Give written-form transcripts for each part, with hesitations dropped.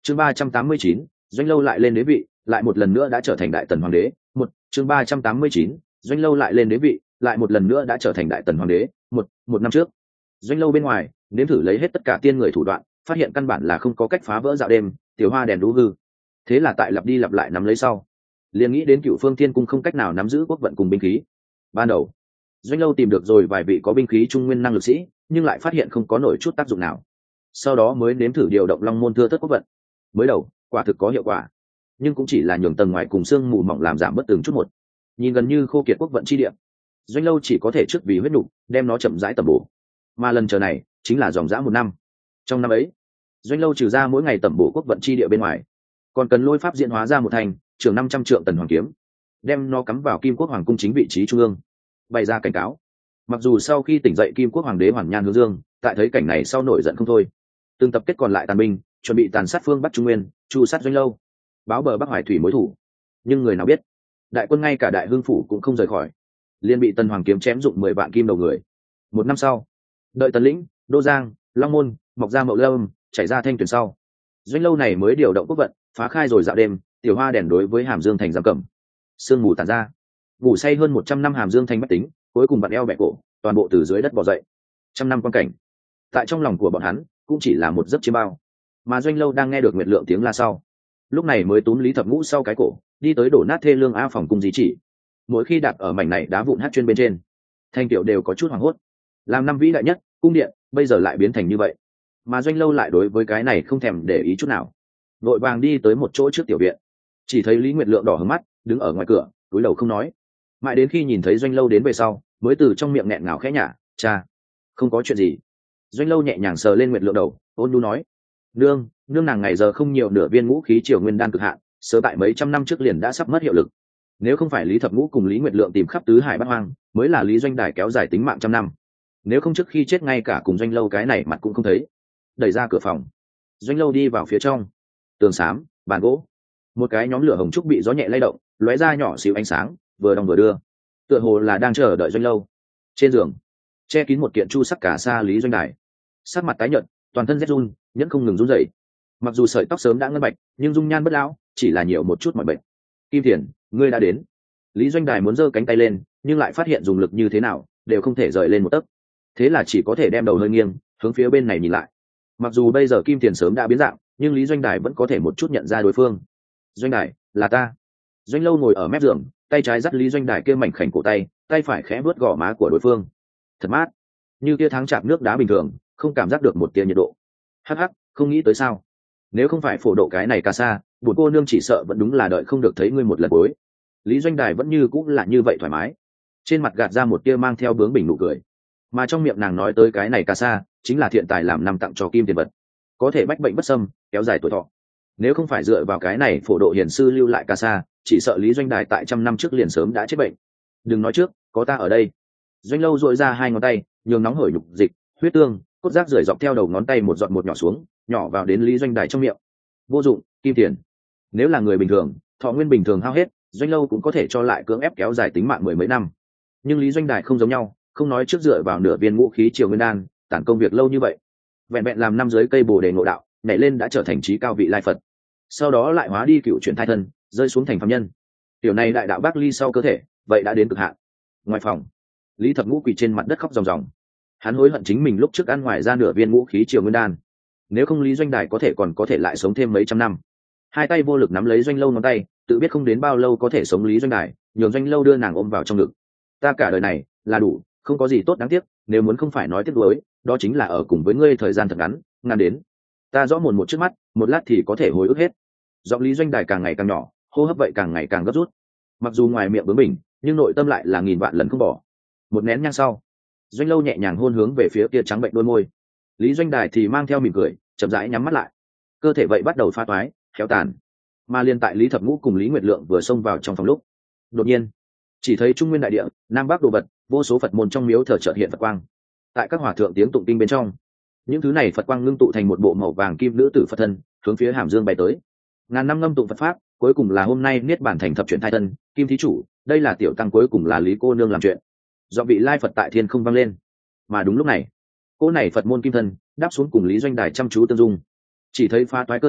Chương 389, Doanh Lâu lại lên đế vị, lại một lần nữa đã trở thành đại tần hoàng đế. Chương 389, Doanh Lâu lại lên đế vị, lại một lần nữa đã trở thành đại tần hoàng đế. Một năm trước, Doanh Lâu bên ngoài nếm thử lấy hết tất cả tiên người thủ đoạn, phát hiện căn bản là không có cách phá vỡ dạo đêm, tiểu hoa đèn đú hư. Thế là tại lặp đi lặp lại nắm lấy sau, liền nghĩ đến Cựu Phương Thiên Cung không cách nào nắm giữ quốc vận cùng binh khí. Ban đầu, Doanh Lâu tìm được rồi vài vị có binh khí trung nguyên năng lực sĩ, nhưng lại phát hiện không có nổi chút tác dụng nào. Sau đó mới nếm thử điều động Long Môn Thưa Thất quốc vận. Mới đầu, quả thực có hiệu quả, nhưng cũng chỉ là nhường tầng ngoài cùng xương mù mỏng làm giảm bất từng chút một. Nhìn gần như khô kiệt quốc vận chi địa, Doanh Lâu chỉ có thể trước vì huyết nục đem nó chậm rãi tầm bổ. Mà lần chờ này chính là dòng dã một năm. Trong năm ấy, Doanh Lâu trừ ra mỗi ngày tầm bổ quốc vận chi địa bên ngoài, còn cần lôi pháp diễn hóa ra một thành trường 500 trượng tần hoàng kiếm, đem nó cắm vào Kim Quốc Hoàng cung chính vị trí trung ương, bày ra cảnh cáo. Mặc dù sau khi tỉnh dậy Kim Quốc Hoàng đế Hoàn Nhan Hướng Dương tại thấy cảnh này sau nổi giận không thôi, từng tập kết còn lại tàn binh chuẩn bị tàn sát phương Bắc Trung Nguyên, chu sát Doanh Lâu, báo bờ Bắc Hoài thủy mối thủ. Nhưng người nào biết, đại quân ngay cả Đại Hưng phủ cũng không rời khỏi, liền bị tần hoàng kiếm chém dụng 10 vạn kim đầu người. Một năm sau, đợi Tần Lĩnh, Đô Giang, Long Môn mọc ra Mậu Lâm, chảy ra Thanh Tuyền sau, Doanh Lâu này mới điều động quốc vận, phá khai rồi dạo đêm, tiểu hoa đèn đối với Hàm Dương thành giam cầm. Sương mù tàn ra, ngủ say hơn 100 năm Hàm Dương thành bách tính, cuối cùng vặn eo bẹ cổ, toàn bộ từ dưới đất bò dậy. Trăm năm quan cảnh, tại trong lòng của bọn hắn cũng chỉ là một giấc chiêm bao. Mà Doanh Lâu đang nghe được Nguyệt Lượng tiếng la sau, lúc này mới túm Lý Thập Ngũ sau cái cổ, đi tới đổ nát thê lương a phòng cung di chỉ. Mỗi khi đạp ở mảnh này đá vụn hát chuyên bên trên, Thanh Tiểu đều có chút hoảng hốt. Làm năm vĩ đại nhất cung điện, bây giờ lại biến thành như vậy. Mà Doanh Lâu lại đối với cái này không thèm để ý chút nào, vội vàng đi tới một chỗ trước tiểu viện, chỉ thấy Lý Nguyệt Lượng đỏ hứng mắt đứng ở ngoài cửa, cúi đầu không nói. Mãi đến khi nhìn thấy Doanh Lâu đến về sau, mới từ trong miệng nghẹn ngào khẽ nhả, cha, không có chuyện gì. Doanh Lâu nhẹ nhàng sờ lên Nguyệt Lượng đầu, ôn nhu nói, nương nàng ngày giờ không nhiều nửa viên ngũ khí triều nguyên đan cực hạn, sớm tại mấy trăm năm trước liền đã sắp mất hiệu lực. Nếu không phải Lý Thập Ngũ cùng Lý Nguyệt Lượng tìm khắp tứ hải bát hoang, mới là Lý Doanh Đài kéo dài tính mạng trăm năm. Nếu không trước khi chết ngay cả cùng Doanh Lâu cái này mặt cũng không thấy. Đẩy ra cửa phòng, Doanh Lâu đi vào phía trong. Tường xám, bàn gỗ, một cái nhóm lửa hồng trúc bị gió nhẹ lay động, lóe ra nhỏ xíu ánh sáng, vừa đong vừa đưa, tựa hồ là đang chờ đợi Doanh Lâu. Trên giường, che kín một kiện chu sắc cả sa Lý Doanh Đài, sắc mặt tái nhợt, toàn thân rét run, nhẫn không ngừng run rẩy. Mặc dù sợi tóc sớm đã ngân bạch, nhưng dung nhan bất lão, chỉ là nhiều một chút mọi bệnh. Kim Thiền, ngươi đã đến. Lý Doanh Đài muốn giơ cánh tay lên, nhưng lại phát hiện dùng lực như thế nào đều không thể rời lên một tấc. Thế là chỉ có thể đem đầu hơi nghiêng, hướng phía bên này nhìn lại. Mặc dù bây giờ Kim Thiền sớm đã biến dạng, nhưng Lý Doanh Đài vẫn có thể một chút nhận ra đối phương. Doanh Đài, là ta. Doanh Lâu ngồi ở mép giường, tay trái dắt Lý Doanh Đài kia mảnh khảnh cổ tay, tay phải khẽ vuốt gò má của đối phương. Thật mát, như kia tháng chạm nước đá bình thường, không cảm giác được một tia nhiệt độ. Hắc hắc, không nghĩ tới sao? Nếu không phải phổ độ cái này ca sa, bổn cô nương chỉ sợ vẫn đúng là đợi không được thấy ngươi một lần cuối. Lý Doanh Đài vẫn như cũng là như vậy thoải mái, trên mặt gạt ra một tia mang theo bướng bỉnh nụ cười, mà trong miệng nàng nói tới cái này ca sa chính là thiện tài làm năm tặng cho Kim Tiền vật, có thể bách bệnh bất xâm, kéo dài tuổi thọ. Nếu không phải dựa vào cái này phổ độ hiền sư lưu lại ca sa, chỉ sợ Lý Doanh Đài tại trăm năm trước liền sớm đã chết bệnh. Đừng nói trước, có ta ở đây. Doanh Lâu dội ra hai ngón tay, nhường nóng hổi nhục dịch, huyết tương, cốt rác rời dọc theo đầu ngón tay một giọt một nhỏ xuống, nhỏ vào đến Lý Doanh Đài trong miệng. Vô dụng, Kim Tiền. Nếu là người bình thường, thọ nguyên bình thường hao hết, Doanh Lâu cũng có thể cho lại cưỡng ép kéo dài tính mạng mười mấy năm. Nhưng Lý Doanh Đài không giống nhau, không nói trước dựa vào nửa viên ngũ khí triều nguyên đan, tản công việc lâu như vậy, vẹn vẹn làm năm dưới cây bồ đề ngộ đạo, nhảy lên đã trở thành trí cao vị lai Phật. Sau đó lại hóa đi cựu chuyển thai thân, rơi xuống thành phàm nhân. Tiểu này đại đạo bác ly sau cơ thể, vậy đã đến cực hạn. Ngoài phòng, Lý Thập Ngũ quỳ trên mặt đất khóc ròng ròng. Hắn hối hận chính mình lúc trước ăn ngoài ra nửa viên ngũ khí triều nguyên đan. Nếu không Lý Doanh Đài có thể lại sống thêm mấy trăm năm. Hai tay vô lực nắm lấy Doanh Lâu ngón tay, tự biết không đến bao lâu có thể sống Lý Doanh Đài, nhường Doanh Lâu đưa nàng ôm vào trong ngực. Ta cả đời này là đủ, không có gì tốt đáng tiếc, nếu muốn không phải nói tiếc nuối, đó chính là ở cùng với ngươi thời gian thật ngắn, ngắn đến. Ta rõ mồn một trước mắt, một lát thì có thể hồi ức hết. Giọng Lý Doanh Đài càng ngày càng nhỏ, hô hấp vậy càng ngày càng gấp rút. Mặc dù ngoài miệng bướng bỉnh, nhưng nội tâm lại là nghìn vạn lần không bỏ. Một nén nhang sau, Doanh Lâu nhẹ nhàng hôn hướng về phía kia trắng bệnh đôi môi. Lý Doanh Đài thì mang theo mỉm cười, chậm rãi nhắm mắt lại. Cơ thể vậy bắt đầu pha toái, khéo tàn. Mà liên tại Lý Thập Ngũ cùng Lý Nguyệt Lượng vừa xông vào trong phòng lúc, đột nhiên chỉ thấy trung nguyên đại địa, nam bắc đồ vật, vô số Phật môn trong miếu thờ chợt hiện Phật quang. Tại các hòa thượng tiếng tụng kinh bên trong, những thứ này Phật quang ngưng tụ thành một bộ màu vàng kim nữ tử Phật thân, hướng phía Hàm Dương bay tới. Ngàn năm ngâm tụng Phật pháp, cuối cùng là hôm nay niết bàn thành thập chuyển thai thân, Kim thí chủ, đây là tiểu tăng cuối cùng là Lý cô nương làm chuyện. Do vị lai Phật tại thiên không vang lên. Mà đúng lúc này, cô này Phật môn kim thân đáp xuống cùng Lý Doanh Đài chăm chú tương dung. Chỉ thấy phá toái cơ thể,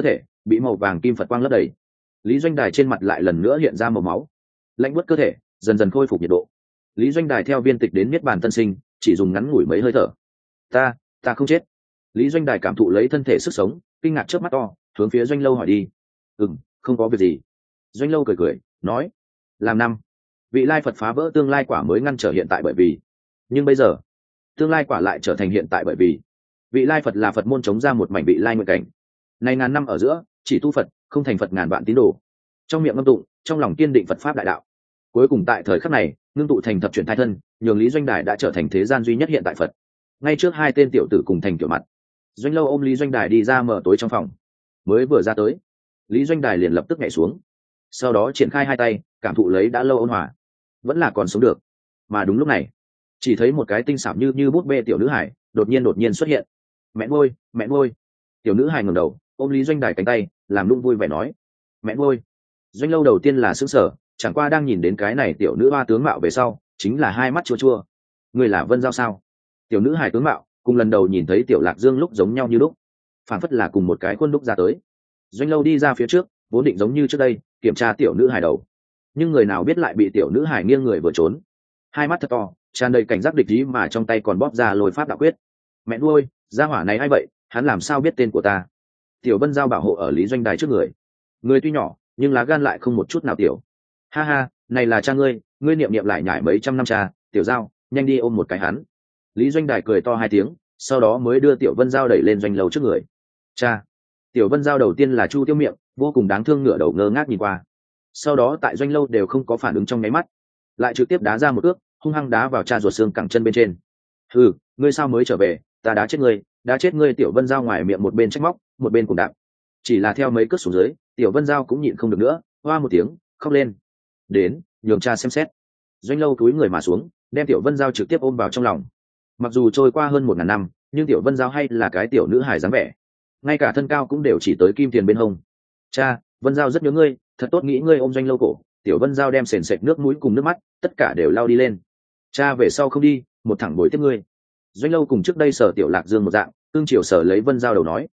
bị màu vàng kim phật quang lấp đầy. Lý Doanh Đài trên mặt lại lần nữa hiện ra màu máu, lạnh buốt cơ thể dần dần khôi phục nhiệt độ. Lý Doanh Đài theo viên tịch đến niết bàn tân sinh, chỉ dùng ngắn ngủi mấy hơi thở. Ta không chết. Lý Doanh Đài cảm thụ lấy thân thể sức sống, kinh ngạc trước mắt to, hướng phía Doanh Lâu hỏi đi. Không có việc gì. Doanh Lâu cười cười nói, làm năm vị lai Phật phá vỡ tương lai quả mới ngăn trở hiện tại bởi vì, nhưng bây giờ tương lai quả lại trở thành hiện tại bởi vì vị lai Phật là Phật môn chống ra một mảnh vị lai nguyện cảnh. Này ngàn năm ở giữa, chỉ tu Phật không thành Phật ngàn vạn tín đồ, trong miệng ngâm tụng, trong lòng kiên định Phật pháp đại đạo. Cuối cùng tại thời khắc này ngưng tụ thành thập chuyển thai thân, nhường Lý Doanh Đài đã trở thành thế gian duy nhất hiện tại Phật. Ngay trước hai tên tiểu tử cùng thành kiểu mặt, Doanh Lâu ôm Lý Doanh Đài đi ra mở tối trong phòng. Mới vừa ra tới, Lý Doanh Đài liền lập tức nhảy xuống, sau đó triển khai hai tay cảm thụ lấy đã lâu ôn hòa, vẫn là còn sống được. Mà đúng lúc này, chỉ thấy một cái tinh xảo như bút bê tiểu nữ hải đột nhiên xuất hiện. Mẹ ngôi. Tiểu nữ hải ngẩng đầu ôm Lý Doanh Đài cánh tay, làm nũng vui vẻ nói, mẹ ngôi. Doanh Lâu đầu tiên là sững sờ, chẳng qua đang nhìn đến cái này tiểu nữ hoa tướng mạo về sau, chính là hai mắt chua. Người là Vân Giao sao? Tiểu nữ hải tướng mạo cùng lần đầu nhìn thấy Tiểu Lạc Dương lúc giống nhau như lúc, phản phất là cùng một cái khuôn đúc ra tới. Doanh Lâu đi ra phía trước, vốn định giống như trước đây kiểm tra tiểu nữ hải đầu, nhưng người nào biết lại bị tiểu nữ hải nghiêng người vừa trốn, hai mắt thật to tràn đầy cảnh giác địch ý, mà trong tay còn bóp ra lôi pháp đạo quyết. Mẹ nuôi, gia hỏa này ai vậy, hắn làm sao biết tên của ta? Tiểu Vân Giao bảo hộ ở Lý Doanh Đài trước người. Người tuy nhỏ nhưng lá gan lại không một chút nào tiểu. Ha, này là cha ngươi niệm lại nhải mấy trăm năm cha. Tiểu Giao, nhanh đi ôm một cái hắn. Lý Doanh Đài cười to hai tiếng, sau đó mới đưa Tiểu Vân Giao đẩy lên Doanh Lâu trước người. Cha. Tiểu Vân Giao đầu tiên là chu tiêu miệng, vô cùng đáng thương, ngửa đầu ngơ ngác nhìn qua. Sau đó tại Doanh Lâu đều không có phản ứng trong nháy mắt, lại trực tiếp đá ra một cước, hung hăng đá vào cha ruột xương cẳng chân bên trên. Ngươi sao mới trở về, ta đá chết ngươi. Tiểu Vân Giao ngoài miệng một bên trách móc, một bên cùng đạp. Chỉ là theo mấy cước xuống dưới, Tiểu Vân Giao cũng nhịn không được nữa, hoa một tiếng khóc lên. Đến, nhường cha xem xét. Doanh Lâu cúi người mà xuống, đem Tiểu Vân Giao trực tiếp ôm vào trong lòng. Mặc dù trôi qua hơn 1000 năm, nhưng Tiểu Vân Giao hay là cái tiểu nữ hài dáng vẻ, ngay cả thân cao cũng đều chỉ tới kim tiền bên hông. Cha, Vân Giao rất nhớ ngươi, thật tốt nghĩ ngươi. Ôm Doanh Lâu cổ, Tiểu Vân Giao đem sền sệt nước mũi cùng nước mắt tất cả đều lao đi lên. Cha về sau không đi, một thẳng bồi tiếp ngươi. Doanh Lâu cùng trước đây sở Tiểu Lạc Dương một dạng, tương chiều sở lấy Vân Giao đầu nói,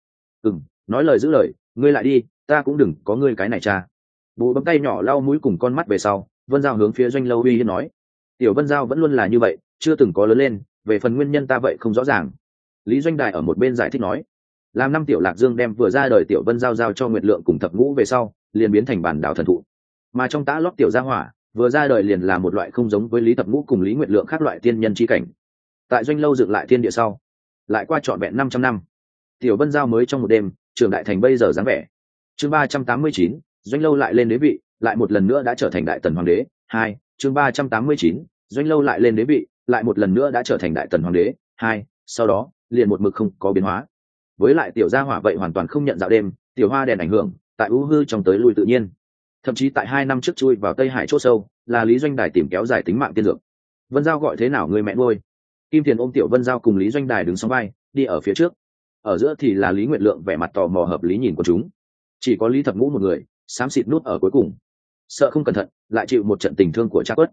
nói lời giữ lời, ngươi lại đi, ta cũng đừng có ngươi cái này cha. Bù bấm tay nhỏ lau mũi cùng con mắt về sau, Vân Giao hướng phía Doanh Lâu uy hiếp nói, Tiểu Vân Giao vẫn luôn là như vậy, chưa từng có lớn lên, về phần nguyên nhân ta vậy không rõ ràng. Lý Doanh Đài ở một bên giải thích nói, làm năm Tiểu Lạc Dương đem vừa ra đời Tiểu Vân Giao giao cho Nguyệt Lượng cùng Thập Ngũ về sau, liền biến thành bản đảo thần thụ, mà trong tã lót Tiểu Gia Hỏa vừa ra đời liền là một loại không giống với Lý Thập Ngũ cùng Lý Nguyệt Lượng khác loại tiên nhân chi cảnh. Tại Doanh Lâu dựng lại thiên địa sau, lại qua trọn vẹn 500 năm, Tiểu Vân Giao mới trong một đêm trưởng đại thành bây giờ dáng vẻ. Chương 389, Doanh Lâu lại lên đế vị, lại một lần nữa đã trở thành Đại Tần Hoàng đế. 2. Chương 389, Doanh Lâu lại lên đế vị, lại một lần nữa đã trở thành Đại Tần Hoàng đế. 2. Sau đó liền một mực không có biến hóa. Với lại Tiểu Gia Hỏa vậy hoàn toàn không nhận dạo đêm, tiểu hoa đèn ảnh hưởng, tại ưu hư trong tới lui tự nhiên. Thậm chí tại 2 năm trước chui vào Tây Hải chỗ sâu, là Lý Doanh Đài tìm kéo dài tính mạng tiên dược. Vân Giao gọi thế nào người mẹ nuôi. Kim Tiền ôm Tiểu Vân Giao cùng Lý Doanh Đài đứng song vai, đi ở phía trước. Ở giữa thì là Lý Nguyệt Lượng vẻ mặt tò mò hợp lý nhìn của chúng. Chỉ có Lý Thập Ngũ một người, xám xịt nút ở cuối cùng. Sợ không cẩn thận, lại chịu một trận tình thương của cha quất.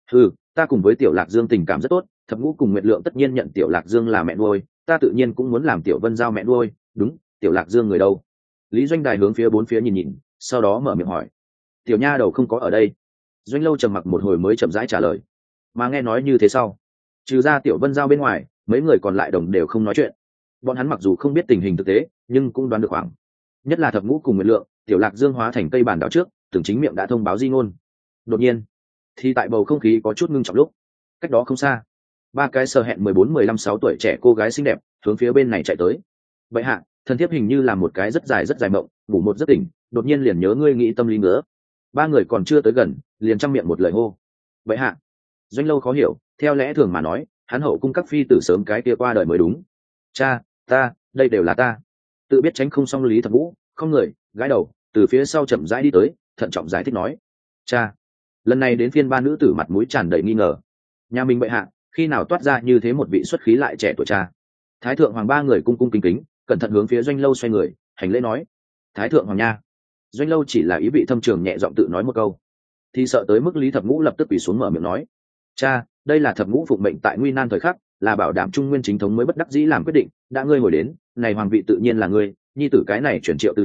Ta cùng với Tiểu Lạc Dương tình cảm rất tốt, Thập Ngũ cùng Nguyệt Lượng tất nhiên nhận Tiểu Lạc Dương là mẹ nuôi, ta tự nhiên cũng muốn làm Tiểu Vân Giao mẹ nuôi. Đúng, Tiểu Lạc Dương người đâu? Lý Doanh Đài hướng phía bốn phía nhìn, sau đó mở miệng hỏi. Tiểu nha đầu không có ở đây. Doanh Lâu trầm mặc một hồi mới chậm rãi trả lời. Mà nghe nói như thế sau, trừ ra Tiểu Vân Giao bên ngoài, mấy người còn lại đồng đều không nói chuyện. Bọn hắn mặc dù không biết tình hình thực tế, nhưng cũng đoán được khoảng. Nhất là Thập Ngũ cùng Nguyệt Lượng, Tiểu Lạc Dương hóa thành cây bản đảo trước, từng chính miệng đã thông báo di ngôn. Đột nhiên, thì tại bầu không khí có chút ngưng trọng lúc, cách đó không xa, 3 cái sờ hẹn 14, 15, 6 tuổi trẻ cô gái xinh đẹp hướng phía bên này chạy tới. Vậy hạ, thần thiếp hình như là một cái rất dài mộng, ngủ một giấc tỉnh, đột nhiên liền nhớ ngươi nghĩ tâm lý ngứa. 3 người còn chưa tới gần, liền trăm miệng một lời hô. Vậy hạ. Doanh Lâu khó hiểu, theo lẽ thường mà nói, hắn hậu cung các phi tử sớm cái kia qua đời mới đúng. Cha, ta, đây đều là ta. Tự biết tránh không xong Lý Thập Ngũ, không người, gái đầu, từ phía sau chậm rãi đi tới, thận trọng giải thích nói. Cha. Lần này đến phiên 3 nữ tử mặt mũi tràn đầy nghi ngờ. Nhà mình bệ hạ, khi nào toát ra như thế một vị xuất khí lại trẻ tuổi cha? Thái thượng hoàng 3 người cung cung kính kính, cẩn thận hướng phía Doanh Lâu xoay người, hành lễ nói. Thái thượng hoàng nha. Doanh Lâu chỉ là ý vị thâm trường nhẹ giọng tự nói một câu, thì sợ tới mức Lý Thập Ngũ lập tức quỳ xuống mở miệng nói. Cha, đây là Thập Ngũ phụng mệnh tại nguy nan thời khắc, là bảo đảm trung nguyên chính thống mới bất đắc dĩ làm quyết định, đã ngươi hồi đến, này hoàng vị tự nhiên là ngươi, nhi tử cái này chuyển triệu từ nhiệm,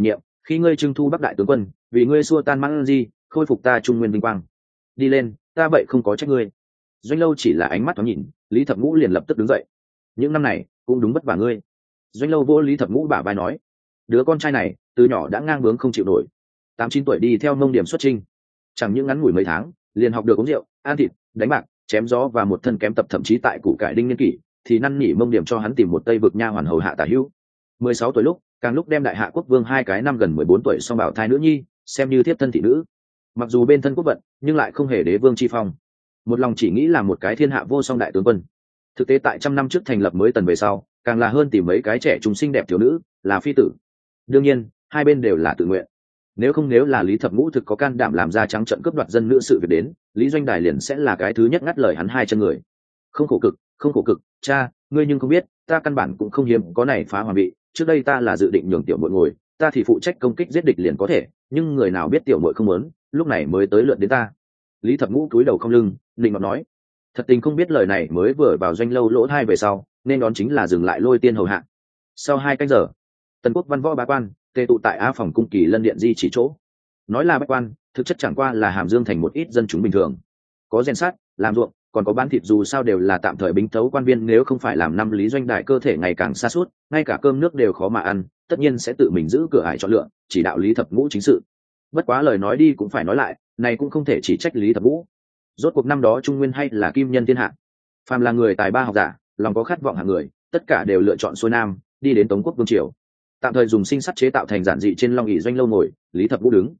khi ngươi trưng thu bắc đại tướng quân, vì ngươi xua tan mãn di, khôi phục ta trung nguyên vinh quang. Đi lên, ta vậy không có trách ngươi. Doanh Lâu chỉ là ánh mắt thoáng nhìn, Lý Thập Ngũ liền lập tức đứng dậy. Những năm này cũng đúng vất vả ngươi. Doanh Lâu vỗ Lý Thập Ngũ bả vai nói, đứa con trai này từ nhỏ đã ngang bướng không chịu nổi, 8-9 tuổi đi theo Mông Điểm xuất chinh, chẳng những ngắn ngủi mấy tháng liền học được uống rượu, ăn thịt, đánh bạc, chém gió và một thân kém tập, thậm chí tại củ cải đinh niên kỷ thì năn nỉ Mông Điểm cho hắn tìm một tây vực nha hoàn hầu hạ tả hữu. 16 tuổi lúc càng lúc đem đại hạ quốc vương 2 cái năm gần 14 tuổi song bảo thai nữ nhi xem như thiếp thân thị nữ, mặc dù bên thân quốc vận nhưng lại không hề đế vương chi phong, một lòng chỉ nghĩ là một cái thiên hạ vô song đại tướng quân. Thực tế tại trăm năm trước thành lập mới Tần về sau, càng là hơn tìm mấy cái trẻ trung xinh đẹp thiếu nữ là phi tử. Đương nhiên hai bên đều là tự nguyện, nếu là Lý Thập Ngũ thực có can đảm làm ra trắng trợn cướp đoạt dân nữ sự việc đến, Lý Doanh Đài liền sẽ là cái thứ nhất ngắt lời hắn 2 chân người. Không khổ cực, cha, ngươi nhưng không biết, ta căn bản cũng không hiếm có này phá hoàng vị, trước đây ta là dự định nhường tiểu muội ngồi, ta thì phụ trách công kích giết địch liền có thể, nhưng người nào biết tiểu muội không muốn, lúc này mới tới lượt đến ta. Lý Thập Ngũ cúi đầu không lưng, định ngọt nói, thật tình không biết lời này mới vừa vào Doanh Lâu lỗ tai về sau, nên đón chính là dừng lại Lôi Tiên hầu hạ. Sau 2 canh giờ, Tần Quốc văn võ bá quan tề tụ tại A phòng cung Kỳ Lân điện di chỉ chỗ. Nói là bách quan, thực chất chẳng qua là Hàm Dương thành một ít dân chúng bình thường, có rèn sát, làm ruộng, còn có bán thịt, dù sao đều là tạm thời bính thấu quan viên. Nếu không phải làm năm Lý Doanh Đại cơ thể ngày càng sa sút, ngay cả cơm nước đều khó mà ăn, tất nhiên sẽ tự mình giữ cửa ải chọn lựa, chỉ đạo Lý Thập Ngũ chính sự. Bất quá lời nói đi cũng phải nói lại, này cũng không thể chỉ trách Lý Thập Ngũ. Rốt cuộc năm đó Trung Nguyên hay là kim nhân thiên hạ, phàm là người tài ba học giả, lòng có khát vọng hạng người, tất cả đều lựa chọn xuôi nam, đi đến Tống quốc vương triều. Tạm thời dùng sinh sắt chế tạo thành giản dị trên long ỷ Doanh Lâu ngồi, Lý Thập Ngũ đứng.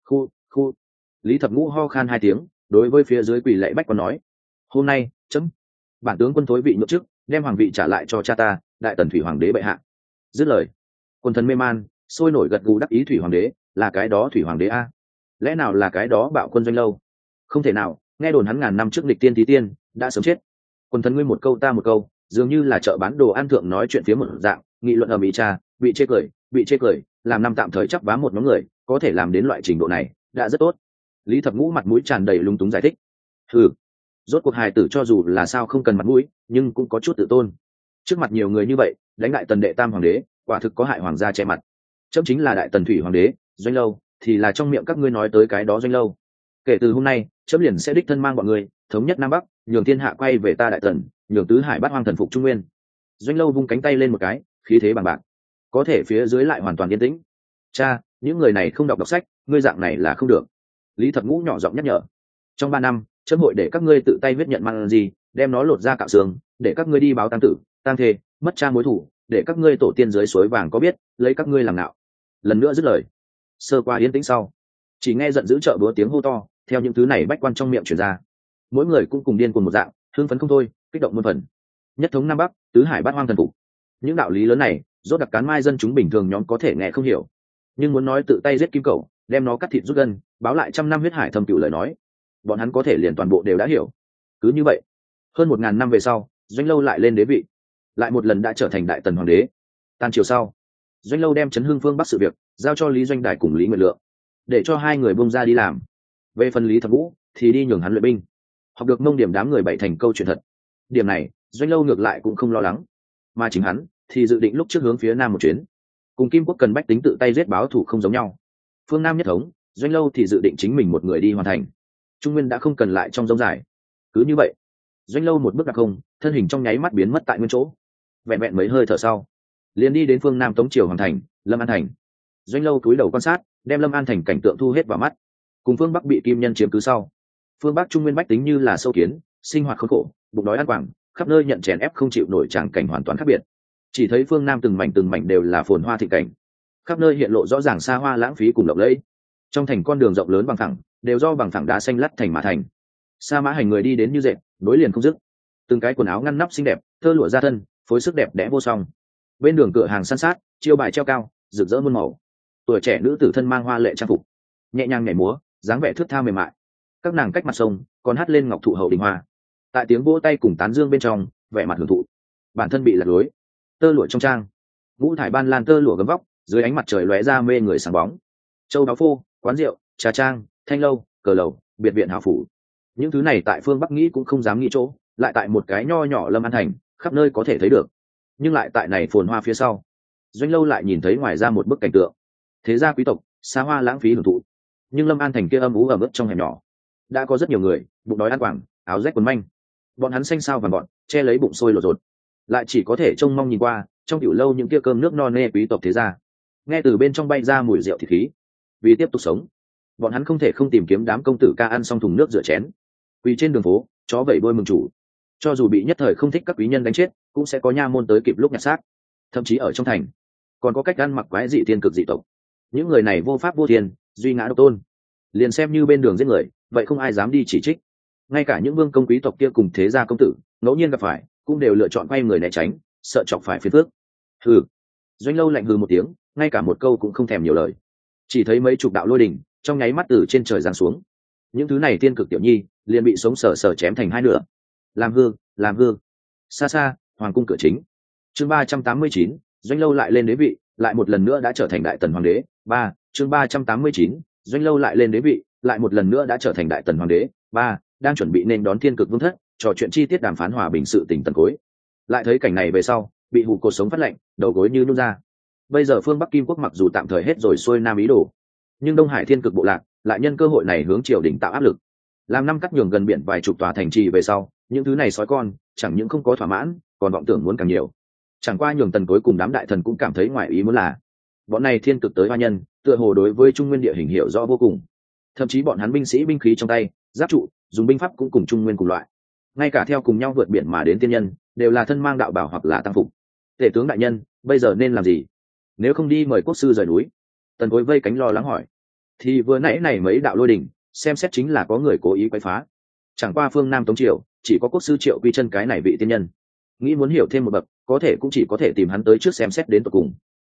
Khu. Lý Thập Ngũ ho khan 2 tiếng, đối với phía dưới quỳ lạy bách quan nói, hôm nay bản tướng quân thối vị nhượng chức, đem hoàng vị trả lại cho cha ta, đại tần thủy hoàng đế bệ hạ. Dứt lời, quân thần mê man sôi nổi gật gù đắc ý. Thủy hoàng đế là cái đó thủy hoàng đế a? Lẽ nào là cái đó bạo quân Doanh Lâu? Không thể nào, nghe đồn hắn ngàn năm trước lịch tiên tí tiên đã sớm chết. Quân thần ngươi một câu ta một câu, dường như là chợ bán đồ ăn thượng nói chuyện phía một dạng, nghị luận ở mỹ cha, bị chê cười, làm năm tạm thời chấp vá một nhóm người có thể làm đến loại trình độ này đã rất tốt. Lý Thập Ngũ mặt mũi tràn đầy lúng túng giải thích, rốt cuộc hài tử cho dù là sao không cần mặt mũi, nhưng cũng có chút tự tôn. Trước mặt nhiều người như vậy đánh đại tần đệ tam hoàng đế, quả thực có hại hoàng gia che mặt. Chấm chính là đại tần thủy hoàng đế, Doanh Lâu thì là trong miệng các ngươi nói tới cái đó Doanh Lâu. Kể từ hôm nay chấm liền sẽ đích thân mang bọn ngươi thống nhất Nam Bắc, nhường thiên hạ quay về ta đại tần, nhường tứ hải bát hoang thần phục Trung Nguyên. Doanh Lâu vung cánh tay lên một cái, khí thế bằng bạc. Có thể phía dưới lại hoàn toàn yên tĩnh. Cha, những người này không đọc sách, ngươi dạng này là không được. Lý Thập Ngũ nhỏ giọng nhắc nhở, trong 3 năm chấm hội để các ngươi tự tay viết nhận mang gì, đem nó lột ra cạo xương, để các ngươi đi báo tang tử tang thê, mất cha mối thủ, để các ngươi tổ tiên dưới suối vàng có biết lấy các ngươi làm nạo. Lần nữa dứt lời, sơ qua yên tĩnh sau, chỉ nghe giận dữ trợ búa tiếng hô to theo những thứ này bách quan trong miệng truyền ra. Mỗi người cũng cùng điên cuồng một dạng, hưng phấn không thôi, kích động muôn phần. Nhất thống Nam Bắc, tứ hải bát hoang thần phục, những đạo lý lớn này rốt đặc cán mai dân chúng bình thường nhóm có thể nghe không hiểu, nhưng muốn nói tự tay giết kim cẩu, đem nó cắt thịt rút gân, báo lại trăm năm huyết hải thâm cửu lời nói, bọn hắn có thể liền toàn bộ đều đã hiểu. Cứ như vậy, hơn 1000 năm về sau, Doanh Lâu lại lên đế vị, lại một lần đã trở thành đại tần hoàng đế. Tan chiều sau, Doanh Lâu đem chấn hưng phương bắc sự việc giao cho Lý Doanh Đài cùng Lý Nguyệt Lượng, để cho 2 người bông ra đi làm. Về phần Lý Thập Ngũ thì đi nhường hắn luyện binh, học được Mông Điểm đám người bậy thành câu chuyện thật. Điểm này Doanh Lâu ngược lại cũng không lo lắng, mà chính hắn thì dự định lúc trước hướng phía nam một chuyến, cùng Kim Quốc cần bách tính tự tay giết báo thủ không giống nhau. Phương Nam nhất thống, Doanh Lâu thì dự định chính mình một người đi hoàn thành. Trung Nguyên đã không cần lại trong rông dài. Cứ như vậy, Doanh Lâu một bước đặc không, thân hình trong nháy mắt biến mất tại nguyên chỗ. Vẹn vẹn mấy hơi thở sau, liền đi đến phương Nam Tống triều hoàng thành, Lâm An thành. Doanh Lâu cúi đầu quan sát, đem Lâm An thành cảnh tượng thu hết vào mắt. Cùng phương Bắc bị kim nhân chiếm cứ sau, phương Bắc Trung Nguyên bách tính như là sâu kiến, sinh hoạt khốn khổ, bụng đói ăn quảng, khắp nơi nhận chèn ép không chịu nổi, tràng cảnh hoàn toàn khác biệt. Chỉ thấy phương Nam từng mảnh đều là phồn hoa thịnh cảnh, khắp nơi hiện lộ rõ ràng xa hoa lãng phí cùng lộng lẫy. Trong thành con đường rộng lớn bằng phẳng, đều do bằng phẳng đá xanh lắt thành mà thành. Sa mã hành người đi đến như dệt, nối liền không dứt. Từng cái quần áo ngăn nắp xinh đẹp, thơ lụa ra thân, phối sức đẹp đẽ vô song. Bên đường cửa hàng san sát, chiêu bài treo cao, rực rỡ muôn màu. Tuổi trẻ nữ tử thân mang hoa lệ trang phục, nhẹ nhàng nhảy múa, dáng vẻ thướt tha mềm mại. Các nàng cách mặt sông, còn hát lên ngọc thụ hậu đình hoa. Tại tiếng vỗ tay cùng tán dương bên trong, vẻ mặt hưởng thụ. Bản thân bị lật lối, tơ lụa trong trang, ngũ thải ban lan tơ lụa gấm vóc, dưới ánh mặt trời lóe ra mê người sáng bóng. Châu đáo phô, quán rượu, trà trang, thanh lâu, cờ lầu, biệt viện hào phủ, những thứ này tại phương Bắc nghĩ cũng không dám nghĩ chỗ, lại tại một cái nho nhỏ Lâm An thành khắp nơi có thể thấy được. Nhưng lại tại này phồn hoa phía sau, Doanh Lâu lại nhìn thấy ngoài ra một bức cảnh tượng. thế gia quý tộc xa hoa lãng phí hưởng thụ, nhưng Lâm An thành kia âm ú ẩm ướt trong hẻm nhỏ đã có rất nhiều người bụng đói ăn quảng, áo rách quần manh. Bọn hắn xanh sao vàng gọn che lấy bụng sôi lột rột, lại chỉ có thể trông mong nhìn qua trong tiểu lâu những kia cơm nước no nê quý tộc thế gia, nghe từ bên trong bay ra mùi rượu thịt khí. Vì tiếp tục sống, bọn hắn không thể không tìm kiếm đám công tử ca ăn xong thùng nước rửa chén, quỳ trên đường phố chó vẩy đuôi mừng chủ. Cho dù bị nhất thời không thích các quý nhân đánh chết, cũng sẽ có nha môn tới kịp lúc nhặt xác. Thậm chí ở trong thành còn có cách ăn mặc quái dị tiên cực dị tộc. Những người này vô pháp vô thiên, duy ngã độc tôn, liền xem như bên đường giết người vậy không ai dám đi chỉ trích. Ngay cả những vương công quý tộc kia cùng thế gia công tử ngẫu nhiên gặp phải cũng đều lựa chọn quay người né tránh, sợ chọc phải phiền phước. Hừ. Doanh Lâu lạnh hừ một tiếng, ngay cả một câu cũng không thèm nhiều lời. Chỉ thấy mấy chục đạo lôi đỉnh trong nháy mắt từ trên trời giáng xuống. Những thứ này tiên cực tiểu nhi liền bị sống sờ sờ chém thành hai nửa. Làm hư. Xa xa hoàng cung cửa chính. Chương 389, Doanh Lâu lại lên đế vị, lại một lần nữa đã trở thành đại tần hoàng đế. Chương 389, Doanh Lâu lại lên đế vị, lại một lần nữa đã trở thành đại tần hoàng đế. Đang chuẩn bị nên đón thiên cực vương thất, trò chuyện chi tiết đàm phán hòa bình sự tình Tần Cối. Lại thấy cảnh này về sau, bị hù cột sống phát lạnh, đầu gối như nung ra. Bây giờ phương Bắc Kim quốc mặc dù tạm thời hết rồi xuôi nam ý đồ, nhưng Đông Hải thiên cực bộ lạc lại nhân cơ hội này hướng triều đình tạo áp lực. Làm năm cắt nhường gần biển vài chục tòa thành trì về sau, những thứ này sói con chẳng những không có thỏa mãn, còn vọng tưởng muốn càng nhiều. Chẳng qua nhường Tần Cối cùng đám đại thần cũng cảm thấy ngoài ý muốn là, bọn này thiên cực tới hoa nhân, tựa hồ đối với Trung Nguyên địa hình hiểu rõ vô cùng. Thậm chí bọn hắn binh sĩ binh khí trong tay, giáp trụ, dùng binh pháp cũng cùng Trung Nguyên cùng loại. Ngay cả theo cùng nhau vượt biển mà đến tiên nhân, đều là thân mang đạo bảo hoặc là tăng phục. Tể tướng đại nhân, bây giờ nên làm gì? Nếu không đi mời quốc sư rời núi. Tần Cối vây cánh lo lắng hỏi. Thì vừa nãy này mấy đạo lôi đỉnh, xem xét chính là có người cố ý quấy phá. Chẳng qua phương Nam Tống triều, chỉ có quốc sư Triệu Quy Chân cái này vị tiên nhân. Nghĩ muốn hiểu thêm một bậc, có thể cũng chỉ có thể tìm hắn tới trước xem xét đến tận cùng.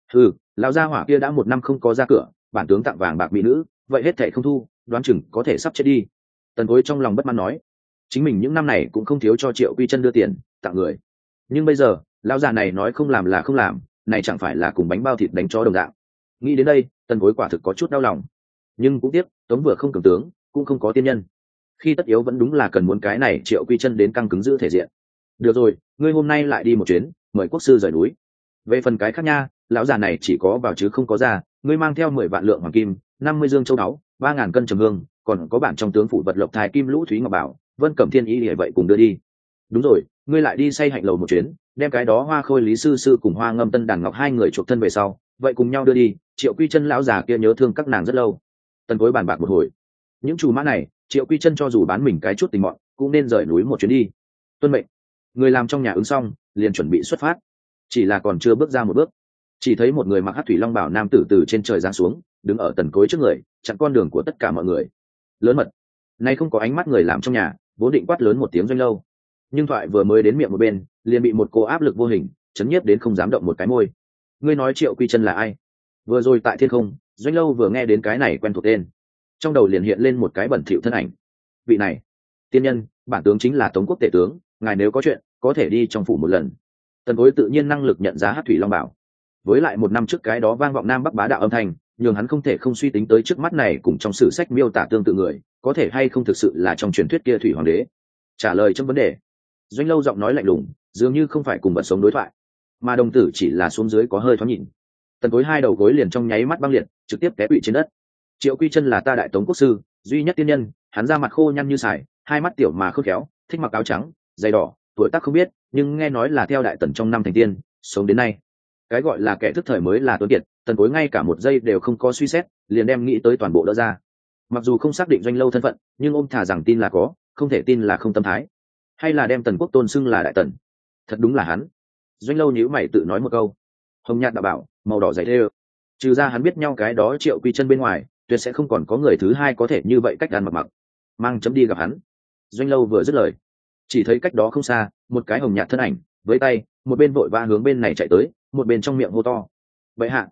Lão gia hỏa kia đã 1 năm không có ra cửa, bản tướng tặng vàng bạc mỹ nữ, vậy hết thảy không thu, đoán chừng có thể sắp chết đi. Tần Cối trong lòng bất mãn nói, chính mình những năm này cũng không thiếu cho Triệu Quy Chân đưa tiền tặng người, nhưng bây giờ lão già này nói không làm là không làm, này chẳng phải là cùng bánh bao thịt đánh chó đồng dạng. Nghĩ đến đây, Tần Cối quả thực có chút đau lòng, nhưng cũng tiếc Tống vừa không cường tướng, cũng không có tiên nhân, khi tất yếu vẫn đúng là cần muốn cái này Triệu Quy Chân đến căng cứng giữ thể diện. Được rồi, ngươi hôm nay lại đi một chuyến, mời quốc sư rời núi. Về phần cái khác nha, lão già này chỉ có vào chứ không có ra, ngươi mang theo 10 vạn lượng hoàng kim, 50 dương châu đáo, 3.000 cân trầm hương, còn có bản trong tướng phủ vật lộc thái kim lũ thúy ngọc bảo, Vân Cẩm Thiên ý để vậy cùng đưa đi. Đúng rồi, ngươi lại đi say hạnh lầu một chuyến, đem cái đó Hoa Khôi Lý sư sư cùng Hoa Ngâm Tân Đàn Ngọc hai người chuộc thân về sau, vậy cùng nhau đưa đi. Triệu Quy Chân lão già kia nhớ thương các nàng rất lâu. Tần Cối bàn bạc một hồi, những chủ mã này, Triệu Quy Chân cho dù bán mình cái chút tình mọn, cũng nên rời núi một chuyến đi. Tuân mệnh. Người làm trong nhà ứng xong, liền chuẩn bị xuất phát. Chỉ là còn chưa bước ra một bước, chỉ thấy một người mặc hắc thủy long bào nam tử từ trên trời giáng xuống, đứng ở Tần Cối trước người, chặn con đường của tất cả mọi người. Lớn mật, nay không có ánh mắt người làm trong nhà, vốn định quát lớn một tiếng Doanh Lâu, nhưng thoại vừa mới đến miệng một bên, liền bị một cô áp lực vô hình chấn nhiếp đến không dám động một cái môi. Ngươi nói Triệu Quy Chân là ai? Vừa rồi tại thiên không, Doanh Lâu vừa nghe đến cái này quen thuộc tên, trong đầu liền hiện lên một cái bẩn thỉu thân ảnh. Vị này, tiên nhân, bản tướng chính là Tống quốc tể tướng, ngài nếu có chuyện, có thể đi trong phủ một lần. Tần Cối tự nhiên năng lực nhận giá hắc thủy long bảo, với lại 1 năm trước cái đó vang vọng Nam Bắc bá đạo âm thanh, nhường hắn không thể không suy tính tới trước mắt này cùng trong sử sách miêu tả tương tự người, có thể hay không thực sự là trong truyền thuyết kia thủy hoàng đế. Trả lời trong vấn đề, Doanh Lâu giọng nói lạnh lùng, dường như không phải cùng vật sống đối thoại, mà đồng tử chỉ là xuống dưới có hơi thoáng nhìn. Tần Cối hai đầu gối liền trong nháy mắt băng liệt, trực tiếp té quỵ trên đất. Triệu Quy Chân là ta đại Tống quốc sư, duy nhất tiên nhân, hắn da mặt khô nhăn như sải, hai mắt tiểu mà khôn khéo, thích mặc áo trắng, giày đỏ, tuổi tác không biết, nhưng nghe nói là theo đại tần trong năm thành tiên, sống đến nay. Cái gọi là kẻ thức thời mới là tuấn kiệt. Tần Cối ngay cả một giây đều không có suy xét, liền đem nghĩ tới toàn bộ đỡ ra. Mặc dù không xác định Doanh Lâu thân phận, nhưng ôm thà rằng tin là có, không thể tin là không tâm thái. Hay là đem Tần quốc tôn xưng là đại tần, thật đúng là hắn. Doanh Lâu nhíu mày tự nói một câu, hồng nhạt đạo bảo, màu đỏ dày thêu, trừ ra hắn biết nhau cái đó Triệu Quy Chân bên ngoài, tuyệt sẽ không còn có người thứ hai có thể như vậy cách ăn mặc. Mang chấm đi gặp hắn. Doanh Lâu vừa dứt lời, chỉ thấy cách đó không xa, một cái hồng nhạt thân ảnh với tay, một bên vội vã hướng bên này chạy tới, một bên trong miệng hô to, bệ hạ,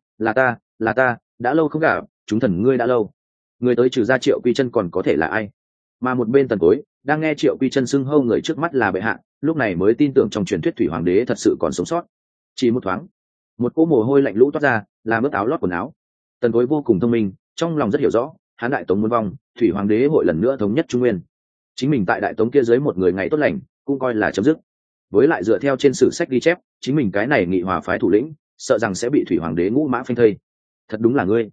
là ta, đã lâu không gặp, chúng thần ngươi đã lâu. Người tới trừ ra Triệu Quy Chân còn có thể là ai? Mà một bên Tần Cối đang nghe Triệu Quy Chân xưng hô người trước mắt là bệ hạ, lúc này mới tin tưởng trong truyền thuyết thủy hoàng đế thật sự còn sống sót. Chỉ một thoáng, một cỗ mồ hôi lạnh lũ toát ra, làm ướt áo lót quần áo. Tần Cối vô cùng thông minh, trong lòng rất hiểu rõ, hán đại Tống muốn vong, thủy hoàng đế hội lần nữa thống nhất Trung Nguyên. Chính mình tại đại Tống kia dưới một người ngày tốt lành, cũng coi là chấm dứt. Với lại dựa theo trên sử sách ghi chép, chính mình cái này nghị hòa phái thủ lĩnh, sợ rằng sẽ bị thủy hoàng đế ngũ mã phanh thây. Thật đúng là ngươi,